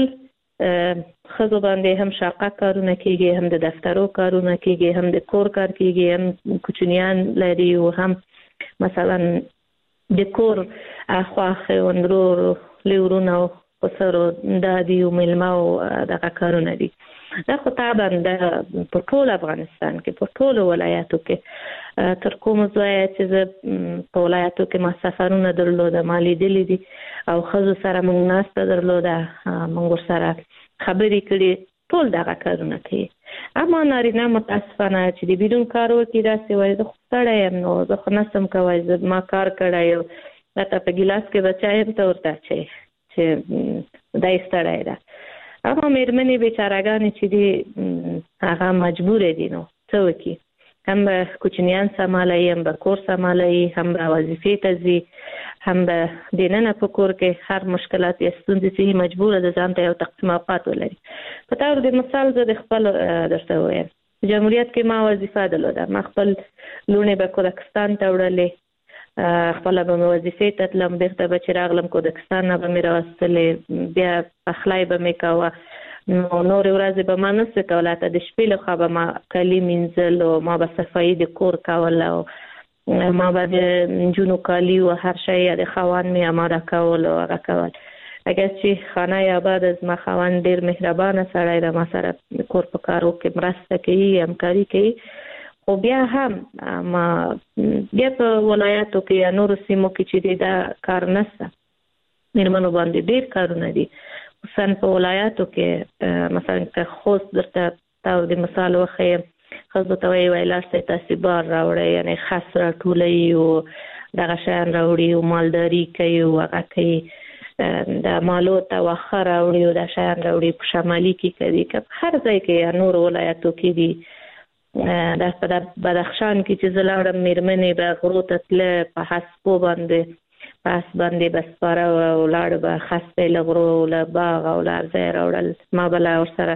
خزو باندې هم شاقه کارونه کیږي، هم د دفترو کارونه کیږي، هم د کور کار کیږي، هم کوچنیان لري او هم مثلا د کور اخواخ وندرو لورونو پسرو دادی او ملماو دغه کارونه دي. دا خو طبعا د په ټول افغانستان کې په ټول ولایاتو کې تر کوم ځای چې په ولایاتو کې ما سفرونه درلوده، مالي دي دي او خزو سره موږ ناسته درلوده، موږ سره خبرې کړې، ټول دغه کارونه کوي. اما نارینه متاسفانه چې د بیرون کار وکړي داسې وایي زه خو ستړی یم، نو زه خو نسم کوی، زه ما کار کړی یو راته په ګیلاس کې به چای هم ته ورته اچوي چې دی ستړی ده. اما میرمنې بیچارهګانې چې دي هغه مجبورې دي، نو څه وکړي، هم به کوچنیان سمالوي، هم به کور سمالوي، هم به وظیفې ته ځي، هم به دننه په کور کې هر مشکلات یا ستونزې چې مجبوره ده ځان ته یو تقسیم اوقات ولري. په طور د مثال زه د خپل درته وایم جمهوریت کې ما وظیفه درلوده، ما خپل لوڼې به کودکستان ته وړلې، خپل به مې وظیفې ته تلم، بیرته به چې راغلم کودکستان نه به مې راوستلې، بیا پخلی به مې کوه، نو نورې ورځې به ما نسو کوله، حتی د شپې لخوا به ما کالي مینځل او ما به صفایي د کور کول او ما به د نجونو کالي او هر شی د خاوند مې اماده کول او هغه کول. اگر چې خانه آباد زما خاوند ډېر مهربانه سړی دی، ما سره کور په کارو کې مرسته کوي، همکاري کوي. خو بیا هم ما بیا په ولایاتو کې یا نورو سیمو کې چې دا کار نشته، میرمنو باندې ډېر کارونه دي، خصوصا په ولایاتو کې. مثلا که خوست درته تاسو د مثال وښیم، ښځو ته وایي لاستئ تاسې بار راوړئ، یعنې خس راټولوي او دغه شیان راوړي او مالداري کوي او هغه کوي، د مالو ته واښه راوړي او دا شیان راوړي، په شمالي کې کوي، که په هر ځای کې یا نورو ولایاتو کې دي. دا په بدخشان کې چې زه لاړم میرمنې به غرو ته تله، په هسپو باندې په هس باندې به سپاره ولاړ به خس به له غرو له باغ او له هر ځای راوړل. ما به له ورسره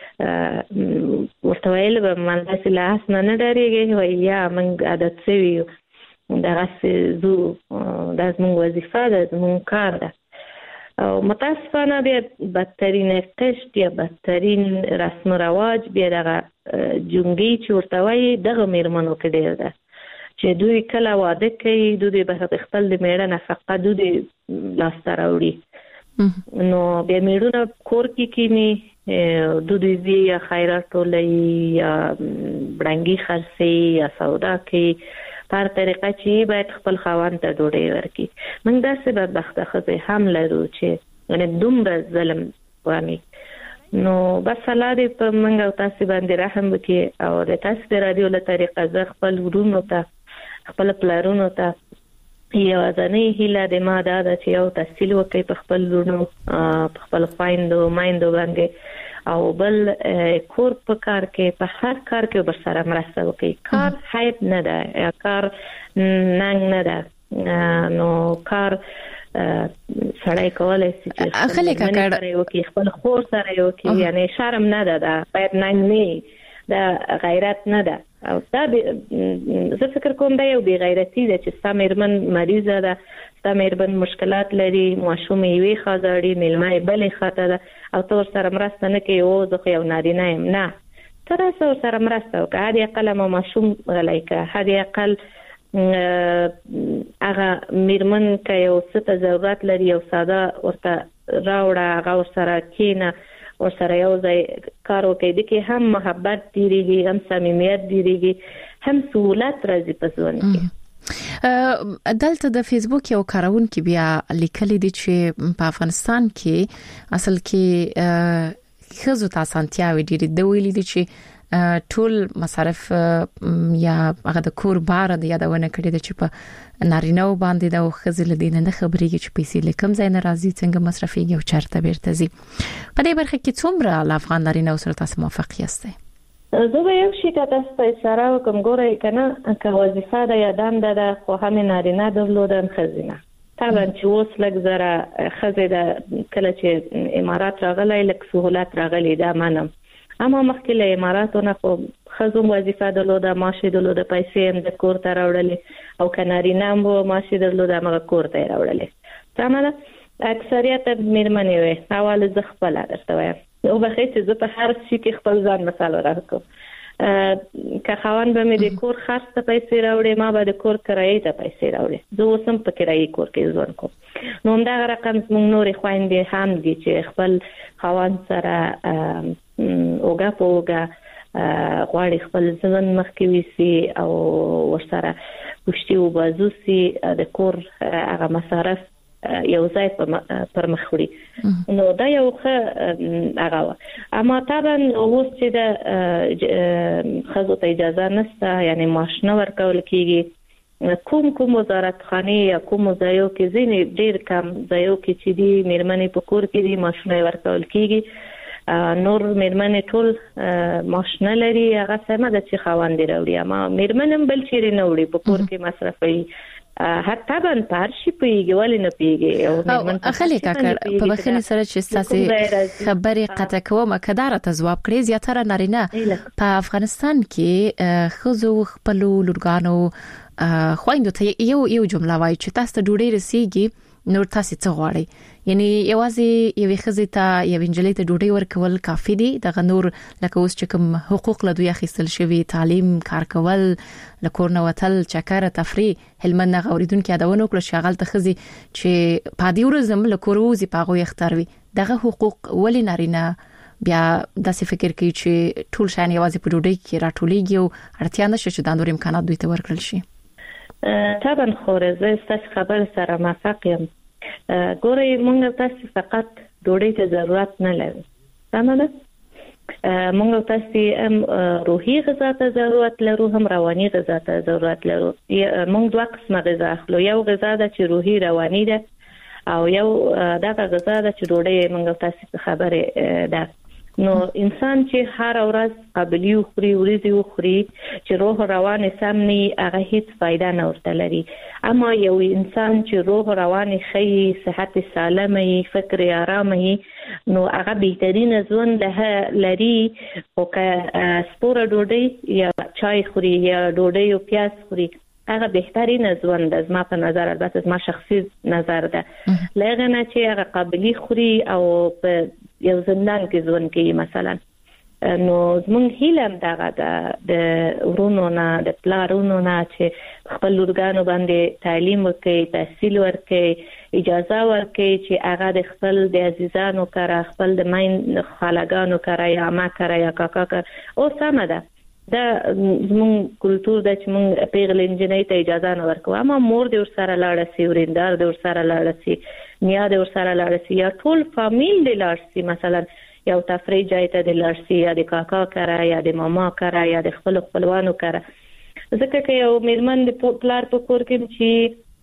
ورته ویل به من داسې له هس نه نه ډارېږې، وایي یا موږ عادت شوي یو، دغسې ځو، دا زموږ وظیفه ده، زموږ کار ده. او متاسفانه بیا بدترین قشت یا بدترین رسم و رواج بیا دغه جنګي چې ورته وایي دغه میرمنو کې ډېر ده چې دوی کله واده کوي، دوی به خپل د میړه نفقه دوی لاسته راوړي، نو بیا میړونه کور کې کینی، دوی ځي یا خیرات ټولوي یا بړنګي خرڅي یا سودا کوي، په هر طریقه چې باید خپل خاوند ته ډوډۍ ورکړي. موږ داسې بدبخته ښځې هم لرو چې دومره ظلم وامي. نو بس الله دې په موږ او تاسې باندې رحم وکړي او د تاسې د راډیو له طریقه زه خپل ورونو ته، خپل پلارونو ته یوازینۍ هیله د ما دا ده چې یو تحصیل وکړي په خپل ورونو، په خپل خویندو مایندو باندې، او بل کور په کار کې په هر کار کې ورسره مرسته وکړي. کار حیب نه ده یا کار ننګ نه ده، نو کار سړی کولای شي چې خلک کړي خپل خور سره یو کې یعنی شرم نه ده باید نه دا غیرت نه ده او دا زه فکر کوم دا یو بی غیرتی ده چې سمېرمن مریضه ده سمېرمن مشکلات لري ماشوم یې خاطرې ملمه بلې خاطر او تور سره مرسته نه کوي او زه یو نارینه یم نه تر سره مرسته وکړه هدي اقل ماشوم غلای کا هدي اقل هغه میرمن که یو څه ضرورت لري او ساده ورته راوړه هغه سره کینه او سره یو ځای کار وکړي د کې هم محبت دیریږي هم صمیمیت دیریږي هم سہولت راځي په ژوند کې دلته د فیسبوک یو کارونکو بیا لیکلي دي چې په افغانستان کې اصل کې خزو تاسو انتیاوي دي د ویلي دي چې ټول مصارف یا هغه د کور بار د یادونه کړی د چې په نارینه باندې د خزل دین نه خبرېږي چې پیسې لکم ځای نه راځي څنګه مصرفيږي او چرته بیرته زی په دې برخه کې څومره افغان نارینه سره تاسو موافق یاست؟ زه به یو شي تاسو ته اشاره وکم ګورئ کنه که وظیفه د یادام ده خو هم نارینه درلودن خزینه طبعا چې اوس لږ زره خزه د کله چې امارات راغلی لک سہولت راغلی دا منم اما مخکې له اماراتونو خو خزو وظیفه درلوده معاش درلوده پیسې هم د کور ته راوړلې او کنارینه مو معاش درلوده هغه کور ته راوړلې تمام اکثریت میرمنې وي اول ز خپل درته وایم او بخې چې زه په هر شي کې خپل ځان مثال راکوم که خوان به مې د کور خاص ته پیسې راوړې ما به د کور کرایې ته پیسې راوړې زه اوسم په کرایې کور کې ژوند کوم نو همدا رقم موږ نورې خويندې هم دي چې خپل خوان سره اوګه پوګه غواړي خپل ځوان مخکې وسی او ورسره پښتي او بازوسي د کور هغه مصارف یو ځای پر مخوړي نو دا یو هغه اما طبعا اوس چې د خزو ته اجازه نشته یعنی ماشنه ورکول کیږي کوم وزارت خانه یا کوم ځایو کې ځینې ډیر کم ځایو کې چې دی میرمنې په کور کې دی ماشنه ورکول کیږي نور میرمنې ټول ماشنه لري هغه سمه د چې خواندې راوړي اما میرمنم بل چیرې نه وړي په کور کې مصرفي حتی بن پارشي پیږي ولې نه پیږي او خلک کړه په بخنه سره چې تاسو خبرې قطع کوم کدار ته جواب کړی زیاتره نارینه په افغانستان کې خزو خپل لورګانو خويندو ته یو جمله وایي چې تاسو ډوډۍ رسیږي نور تاسو څه غواړئ یعنی یوازې یو خزې ته یو انجلۍ ته ډوډۍ ورکول کافي دي دغه نور لکه اوس چې کوم حقوق له دوی اخیستل شوی تعلیم کار کول لکور نو وتل چکر تفریح هلمن غوریدون کې اداونه کړ شغل ته خزي چې پادي ورزم لکور وزي پاغو یختاروي دغه حقوق ولې نارینه بیا داسې فکر کوي چې ټول شان یوازې په ډوډۍ کې راټولېږي او اړتیا نشي چې د نور امکانات دوی ته ورکړل شي طبعا خورزه است خبر سره موافق یم ګورئ موږ تاسو فقط ډوډۍ ته ضرورت نه لرو تمام موږ تاسو هم روحي غذا ته ضرورت لرو هم رواني غذا ته ضرورت لرو موږ دوه قسمه غذا اخلو یو غذا د چې روحي رواني ده او یو دغه غذا د چې ډوډۍ موږ تاسو خبره ده نو انسان چې هر ورځ قابلیت خوري ورځي خوري چې روح روان سم نه هغه هیڅ فائدہ نه ورته لري اما یو انسان چې روح روان خي صحت سالمه فکر آرام نو هغه بهترین ژوند له لري او که سپور ډوډۍ یا چای خوري یا ډوډۍ او پیاز خوري هغه بهترین ژوند از ما په نظر البته ما شخصي نظر ده لغه نه چې هغه قابلیت خوري او په یو زندان کې ژوند کوي مثلا نو زمونږ هیلم دغه د ورونو نه د پلارونو نه چې خپل لورګانو باندې تعلیم وکړي تحصیل ورکړي اجازه ورکړي چې هغه د خپل د عزیزانو کړه خپل د مین خالګانو کړه یا ما کړه یا کاکا کړه او سم ده دا زمونږ کلچر د چې مونږ پیغل انجنیر ته اجازه نه ورکو اما مور د ور سره لاړ سي وریندار د ور سره لاړ سي نیا د ور سره لاړ سي یا ټول فامیل د لاړ سي مثلا یو تفریح ځای ته د لاړ سي یا د کاکا کړه یا د ماما کړه یا د خپل خپلوانو کړه ځکه چې یو میرمن د پلار په کور کې چې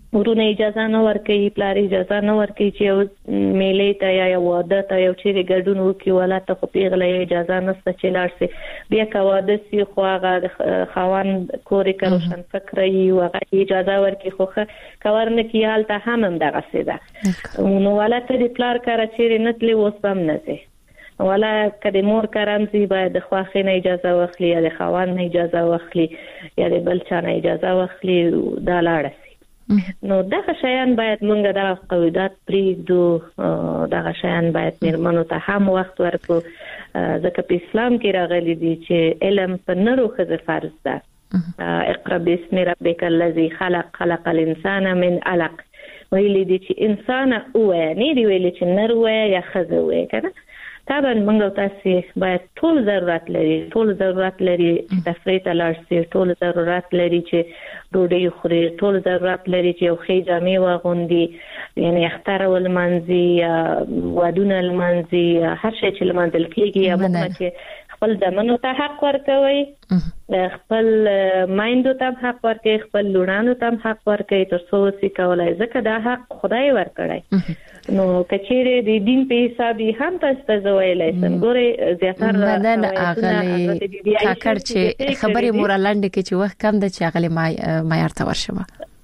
ورونه اجازه نه ورکوي، پلار اجازه نه ورکوي چې یو میلې ته یا واده ته یو چیرې ګډون وکړي، ولته خو پیغله اجازه نشته چې لاړ شي. بیا که واده سي خو هغه خاوند کورې که روشن فکره وي او هغه اجازه ورکړي، خو که ورنکړي هلته هم همدغسې ده. نو ولته د پلار کره چیرې نه تلي، اوس هم نه ځي. ولا که د مور کره ځي باید د خواښې نه اجازه واخلي یا د خاوند نه اجازه واخلي یا د بل چا نه اجازه واخلي، دا لاړه شي. نو دغه شیان باید موږ دغه قواعد پرېږدو، دغه شیان باید میرمنو ته هم وخت ورکړو، ځکه په اسلام کې راغلي دي چې علم په نرو ښځو فرض ده. اقرأ باسم ربک الذی خلق الانسان من علق. ویلي دي چې انسان اوه، نه دی ویلي چې نر وایه یا ښځه وایه، که نه. طبعا موږ او تاسې باید ټول ضرورت لري چې تفریح ته لاړ شي، ټول ضرورت لري چې ډوډۍ خوري، ټول ضرورت لري چې یو ښې جامې واغوندي، یعنې اختر ولمانځي یا ودونه لمانځي، هر شی چې لمانځل کېږي. یا موږ چې خپل دمنو ته حق ورکوي، خپل مایندو ته حق ورکوي، خپل لوڼانو ته حق ورکوي، تر څو وسې کولای، ځکه دا حق خدای ورکړی. نو کچېره د دین په حساب هم تاسو ته ویلای سم. ګوره زیاتره مدن اغلی کاکړ چې خبرې مورلاند کې چې وخت کم د چې اغلی معیار ته ورشمه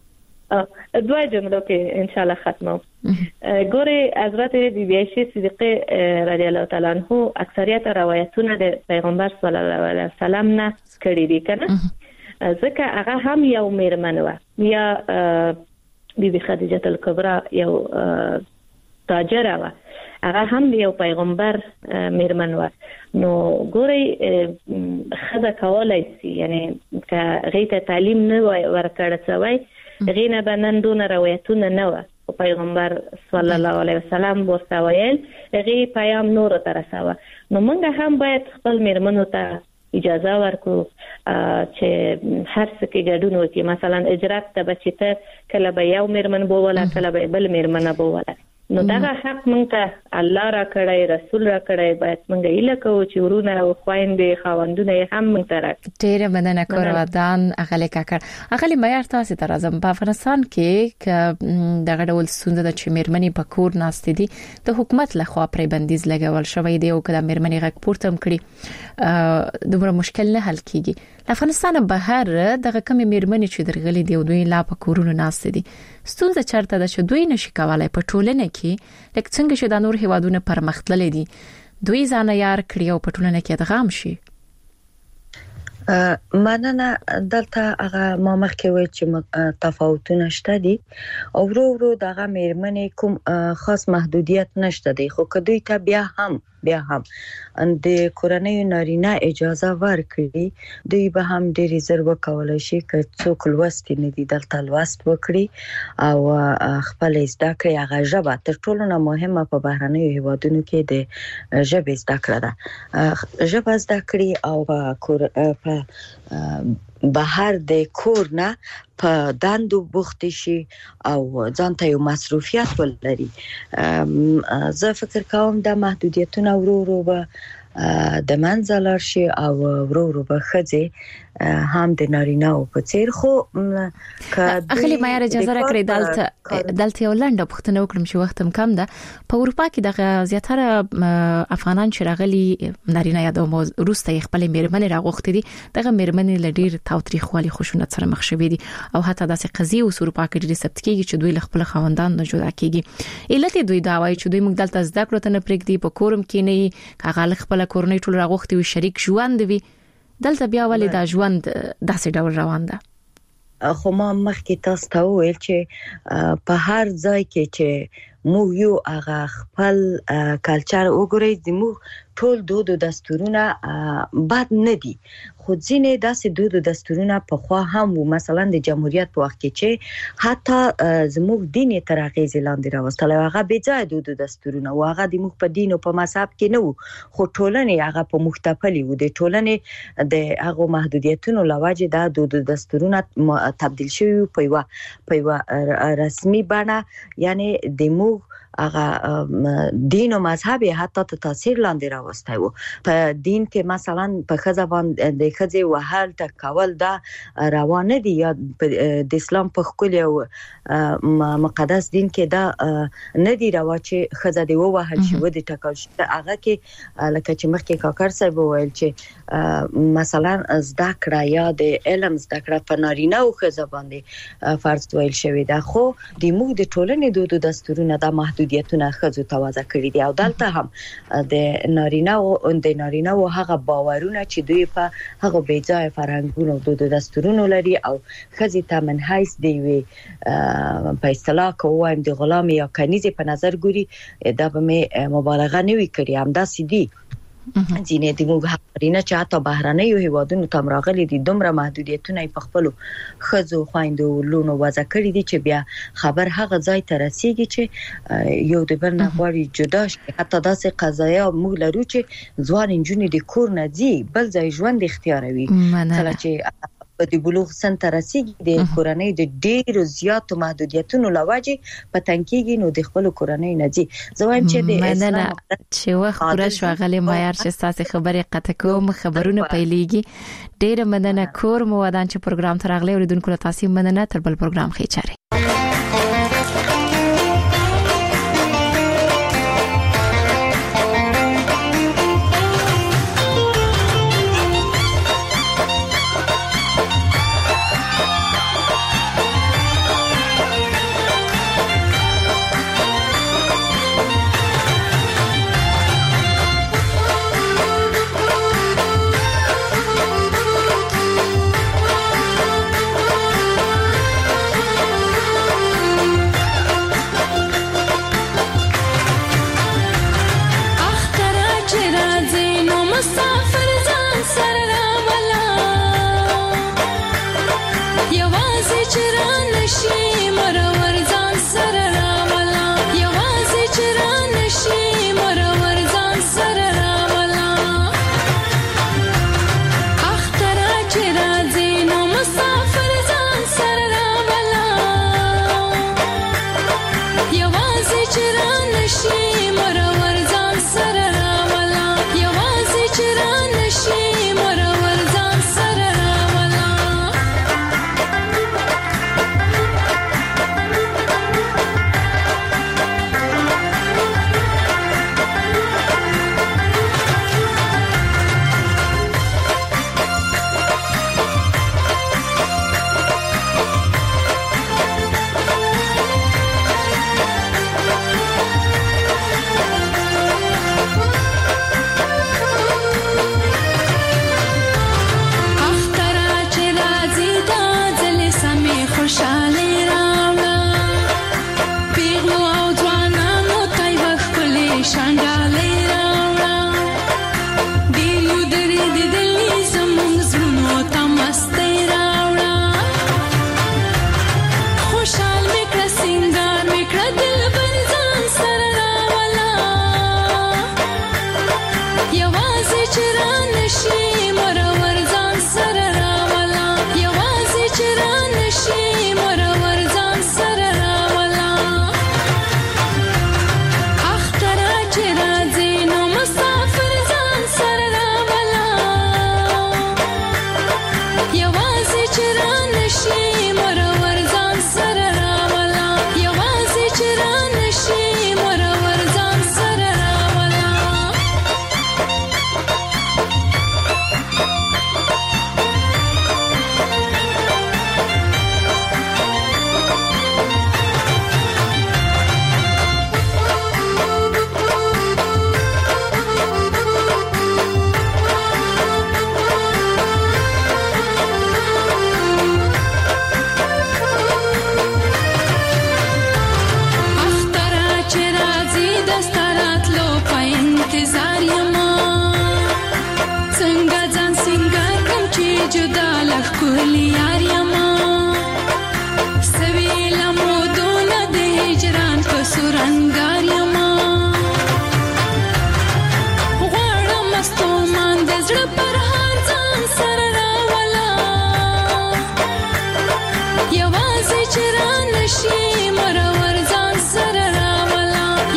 دوه جملو کې ان شاء الله ختمو. ګوره حضرت بیبي عائشه صدیقه رضی الله تعالی عنها اکثریت روایتونه د پیغمبر صلی الله علیه وسلم نه کړي دي کنه، ځکه هغه هم یو میرمن و، یا بیبي خدیجه الکبرى یو تاجره و، هغه هم یو پیغمبر میرمن و. نو ګوري خدای کولای شي، یعنی که غیته تعلیم نه ورکړل شوی غینه بنندونه روایتونه نه و، پیغمبر صلی الله علیه وسلم ورته ویل غي پیام نور ته رسوه. نو موږ هم باید خپل میرمنو ته اجازه ورکو چې هر څه کې ګډون وکړي. مثلا اجرات ته بچته کله به یو میرمن بوله، کله به بل میرمن بوله. نو دا حق مونږ ته الله را کړی، رسول را کړی، باید مونږ یې لکو چې ورونه او خويندې خاوندونه هم مونږ ته راکړي. ډېر مننه کورودان اغلی کاکړ. اغلی معیار تاسو ته راځم. په افغانستان کې دغه ډول ستونزه د چې میرمنې په کور ناست دي د حکومت لخوا پرې بندیز لګول شوی دی او کله میرمنې غږ پورته کړي دومره مشکل نه حل کیږي. افغانستان بهر دغه کم میرمنې چې درغلي دی او دوی لا په کورونو ناست دي، ستونزه چرته ده چې دوی نشي کولای په ټولنه کې لکه څنګه چې د نور هیوادونو پرمختللي دي دوی ځان یار کړی او په ټولنه کې ادغام شي. مننه. دلته هغه ما مخکې وایي چې تفاوتونه شته دي او ورو دغه میرمنې کوم خاص محدودیت نشته دي، خو کدوې ته بیا هم د کورنۍ نارینه اجازه ورکړي دوی به هم ډېری زر وکولای شي که څوک لوست نه دي دلته لوست وکړي او خپل زده کړې. هغه ژبه تر ټولو نه مهمه په بهرنیو هیوادونو کې د ژبې زده کړه ده. ژبه زده کړي او په بهر د کور نه په دندو بوخت شي او ځان ته یو مصروفیت ولري. زه فکر کوم د محدودیتونو ورو به د منځه لاړ شي او ورو به ښځې هم د نارینه او په څیر. خو اخلي معیار اجازه راکړئ دلته یو لنډه پوښتنه وکړم چې وخت هم کم ده. په اروپا کې دغه زیاتره افغانان چې راغلي نارینه یا د روسته خپل میرمنې راغوښتي دي، دغه میرمنې لډیر تاوتریخوالي خشونت سره مخ شوي دي او حتی داسې قضیې اوس اروپا کې ډېر ثبت کیږي چې دوی خپل خاوندان نه جدا کیږي. علت دوی دا وایي چې دوی موږ دلته زده کړو ته نه پرېږدي، په کورم کې نه کاغه خپل کورنۍ ټول راغوښتي وي، شریک ژوند وي، دلته بیا ولې دا ژوند داسې ډول روان ده؟ خو ما مخکې تاسو ته وویل چې په هر ځای کې چې موږ یو هغه خپل کلچر وګورئ، زموږ ټول دود او دستورونه بد نه دي، خو ځینې داسې دود او دستورونه په خوا هم وو. مثلا د جمهوریت په وخت کې چې حتی زموږ دین تر اغیز لاندې راوستل، هغه بې ځای دود او دستورونه او هغه د موږ په دین او په مذهب کې نه وو، خو ټولنې هغه په مختلفي وو. د ټولنې د هغه محدودیتونو لوجه د دود او دستورونه تبدیل شوی په یو رسمي بڼه، یعنی د موږ هغه دین او مذهب حتی ته تاثیر لاندې راوستي وو. په دین کې مثلا په خزه باندې د خزه وهل تکول دا روانه دي یا د اسلام په خپل یو مقدس دین کې دا نه دی روا چې خزه دی وهل شي و د ټکل شي. هغه کې لکه چې مخکې کاکر صاحب وویل چې مثلا زده کړه یا د علم زده کړه په نارینه او خزه باندې فرض ویل شوی دا، خو د موږ د ټولنې دود او دستورونه د محدودیتونه خزو توازه کړی دي او دلته هم د نارینه او هغه باورونه چې دوی په هغه بیځای فرهنګونو دود او دستورونه لري او خزي ته من حیث دی وی په اصطلاح کوم د غلام یا کنیزه په نظر ګوري دا به مبالغه نه وی کړی، هم دا سیدی ځینې د موږ حقرینه چې حتی بهرنیو هیوادونو ته راغلي دي دومره محدودیتونه په خپل خزو خويندو لونو وضع کړی دي چې بیا خبر هغه ځای ته رسیږي چې یو د بل نه غواړي جدا شي. حتی داسې قضایا موږ لرو چې ځوان انجونې د کور نه ځي بل ځای ژوند اختیاروي کله چې د بلوغ سن ته رسیږي د کورنۍ د ډیرو زیاتو محدودیتونو لوجه په تنکیږي نو د خپل کورنۍ نه دي. زوایم چې د اسلام چې وخت پوره شو غلي معیار چې تاسو خبرې قطع کوم خبرونه پیلېږي. ډیره مننه کور مو ودان چې پروګرام ته راغلي اوریدونکو له تاسو مننه. تر بل پروګرام خې چاري. یوازې چران شي مرور ځان سره راولا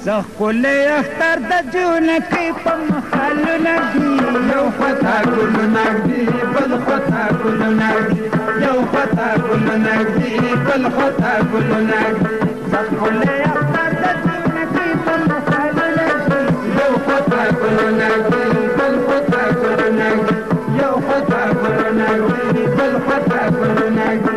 زخول اختر د جون کې په مخالو نګي یو خطا ګل نګي بل خطا ګل نګي یو خطا ګل نګي بل خطا ګل نګي زخول اختر د جون کې په مخالو نګي یو خطا ګل نګي بل خطا ګل نګي یو خطا ګل نګي بل خطا ګل نګي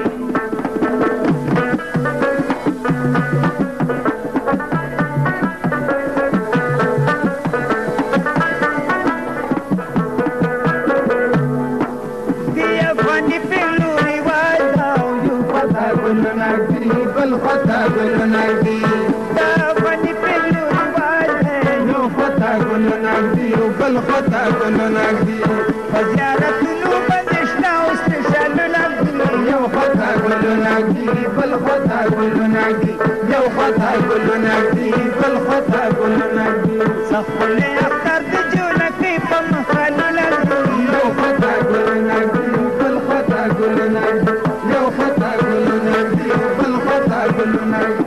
بل خطا ګل نګي دا باندې پلو ریواج ہے یو خطا ګل نګي بل خطا ګل نګي زیارت لو بنشنا استشال نګي یو خطا ګل نګي بل خطا ګل نګي یو خطا ګل نګي بل خطا ګل نګي سفل اختر د جون کې په مخالو نګي یو خطا ګل نګي بل خطا ګل نګي یو خطا ګل نګي بل خطا ګل نګي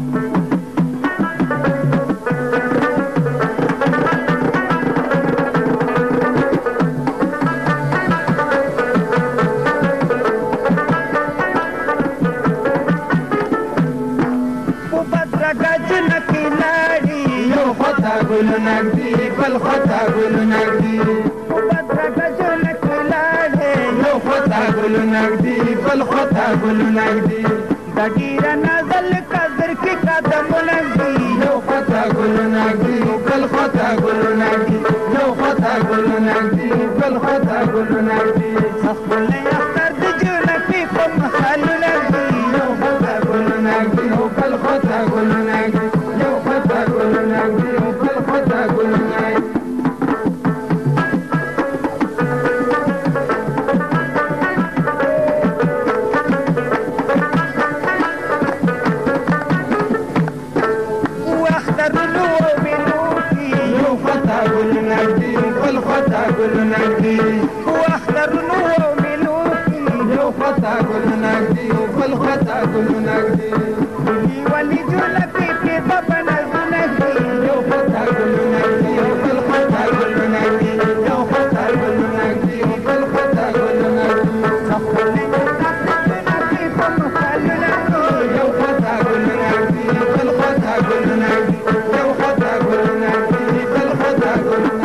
ګل نګي بل خطا ګل نګي وبدرګه جن کلاله یو خطا ګل نګي بل خطا ګل نګي دګیر نازل قدر کې قدم نګي یو خطا ګل نګي بل خطا ګل نګي یو خطا ګل نګي بل خطا ګل نګي سخل اختر د جن کې په مخالو نګي یو خطا ګل نګي بل خطا ګل نګي یو خطا ګل نګي واختر نور ملوكي يو خطا ګل نګي بل خطا ګل نګي ولي جلبي کې بابا نګي يو خطا ګل نګي بل خطا ګل نګي يو خطا ګل نګي بل خطا ګل نګي سفل نګي په مخالو نګي يو خطا ګل نګي بل خطا ګل نګي يو خطا ګل نګي بل خطا ګل نګي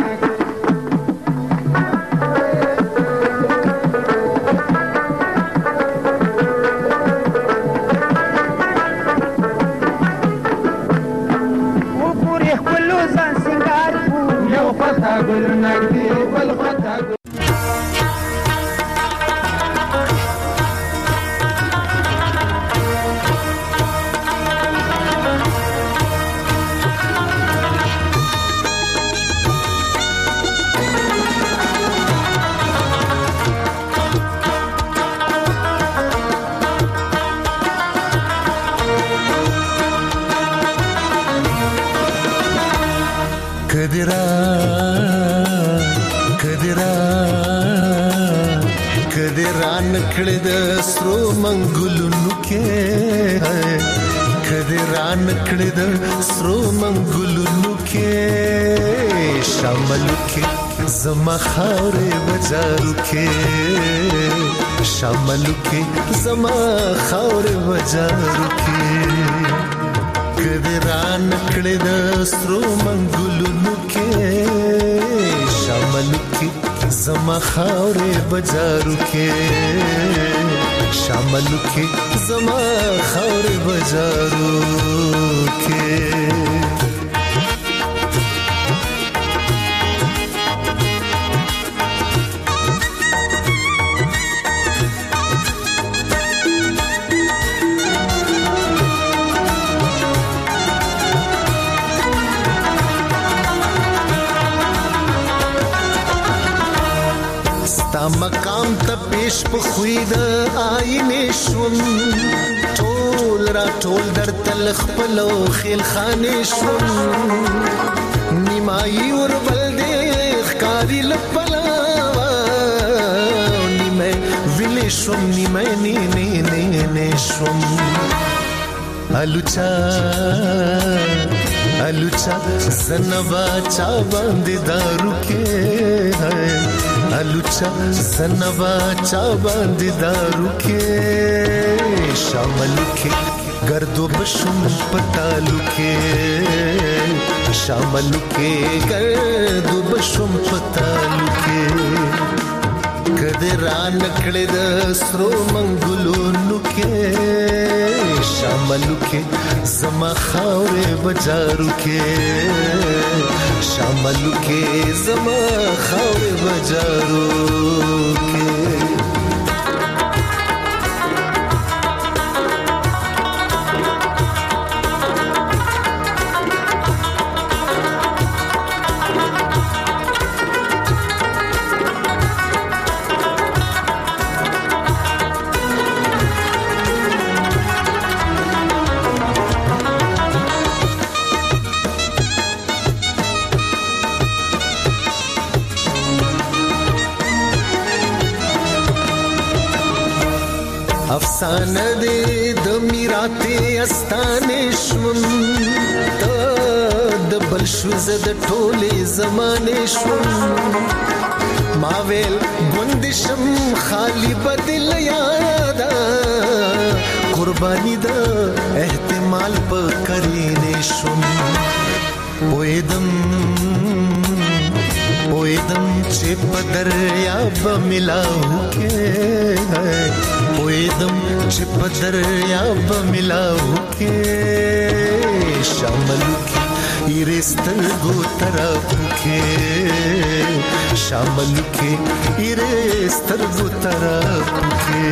ګل نګي بل خطا ګل کدران کړه د سرو منګلونو کې کدران کړه د سرو منګلونو کې شامل کې زما خاورې بازارو کې شامل کې زما خاورې بازارو کې کدران کړه د سرو منګلونو کې شامل کې زما خاورې بازارو کې شامل کې زما خاورې بازارو کې مقام ته پیش په خوید آینه شوم ټول را ټول در تل خپلو خیل خانه شوم نیمای ور بل دې ښکاری لپلا نیمه ویلې شوم نیمه نه شوم الوچا अलुचा सनवा चा बांधे दारू के है अलुचा सनवा चा बांधे दारू के शामल के गर्दो बशुम पतालू के शामल के गर्दो बशुम पतालू के कदरा नकड़े दसरो मंगुलो नुके शामलू के जमा खावरे बजारू के शामलू के जमा खावरे बजारू के अफसान दे दमिराते अस्तानेश्वम द बलशुज द टोले जमानेश्वम मावेल गुंदिशम खाली बदिल यादा कुर्बानी द एहतिमाल प करीनेश्वम पोएदम चे पदरिया ब मिलाऊ के पोएदम चे पदरिया ब मिलाऊ के शामलू के इरेस्तर गो तरफ के शामलू के इरेस्तर गो तरफ के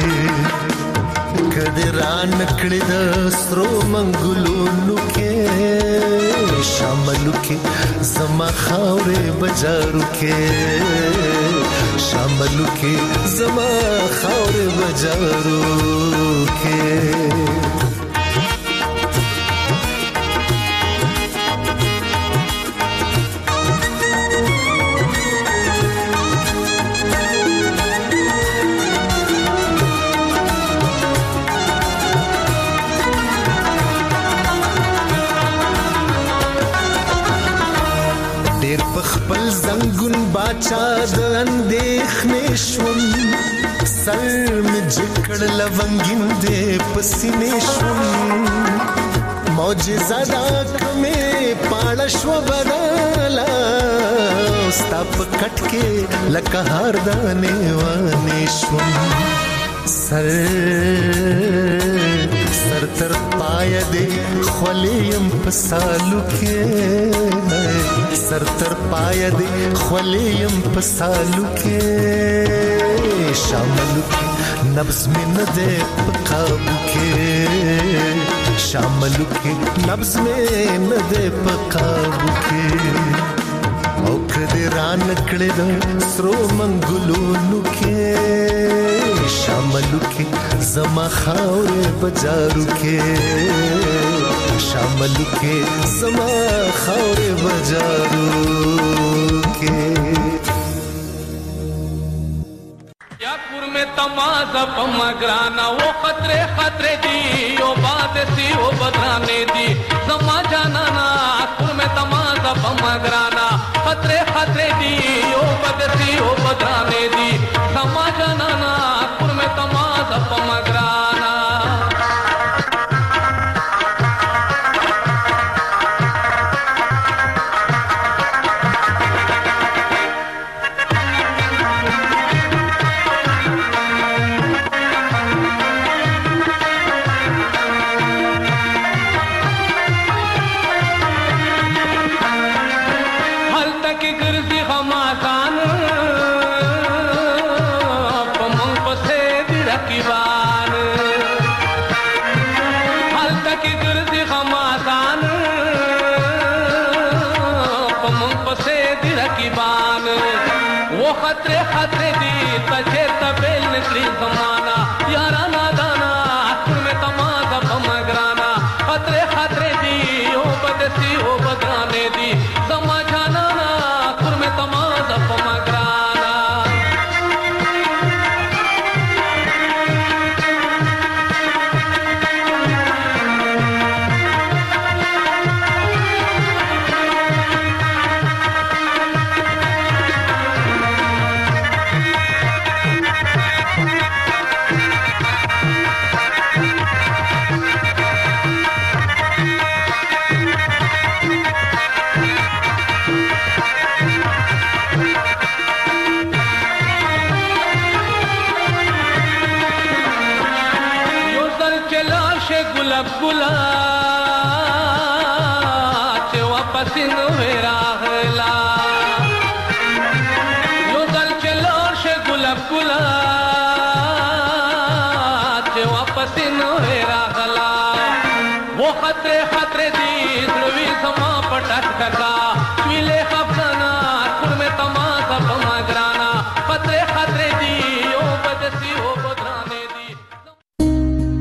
कदरा नकड़े दसरो मंगुलो नुके शामलू के जमा खावरे बजारू के शामलू के जमा खावरे बजारू के خپل زنګون باچا د اندېښنې شوم سر مې جکړ لونګین دې پسینې شوم معجزه دا کمې پاړه شو بدلا ستا په کټ کې لکه هار دانې وانې شوم سر تر پای دې خولیم پسالو کې سر تر پای دې خولیم پسالو کې شاملو کې نبض مې نه دې پقابو کې شاملو کې نبض مې نه دې پقابو کې او کدی ران کړه د سرو منګلو کې شاملو کې زما خاورې بجارو کې شاملو کې زما خاورې بجارو کې یا پور میں تمازا پمگرانا وہ خطرے خطرے دی او بات سی او بدرانے دی زما جانا نا پور میں تمازا پمگرانا خطرے خطرے دی او بات سی او بدرانے دی زما جانا نا پور میں تمازا پمگرانا खतरे खतरे दी तजे तबेल निकली जमाना यारा नादाना आखिर में तमाजा पमगराना खतरे खतरे दी ओ बदसी ओ बदराने दी जमा जाना ना आखिर में तमाजा पमगराना गुलाब गुला چې واپس نو راغلا یو ځل چې لور شه गुलाब गुला چې واپس نو راغلا वो खतरे खतरे दी ध्रुवी समा पटक का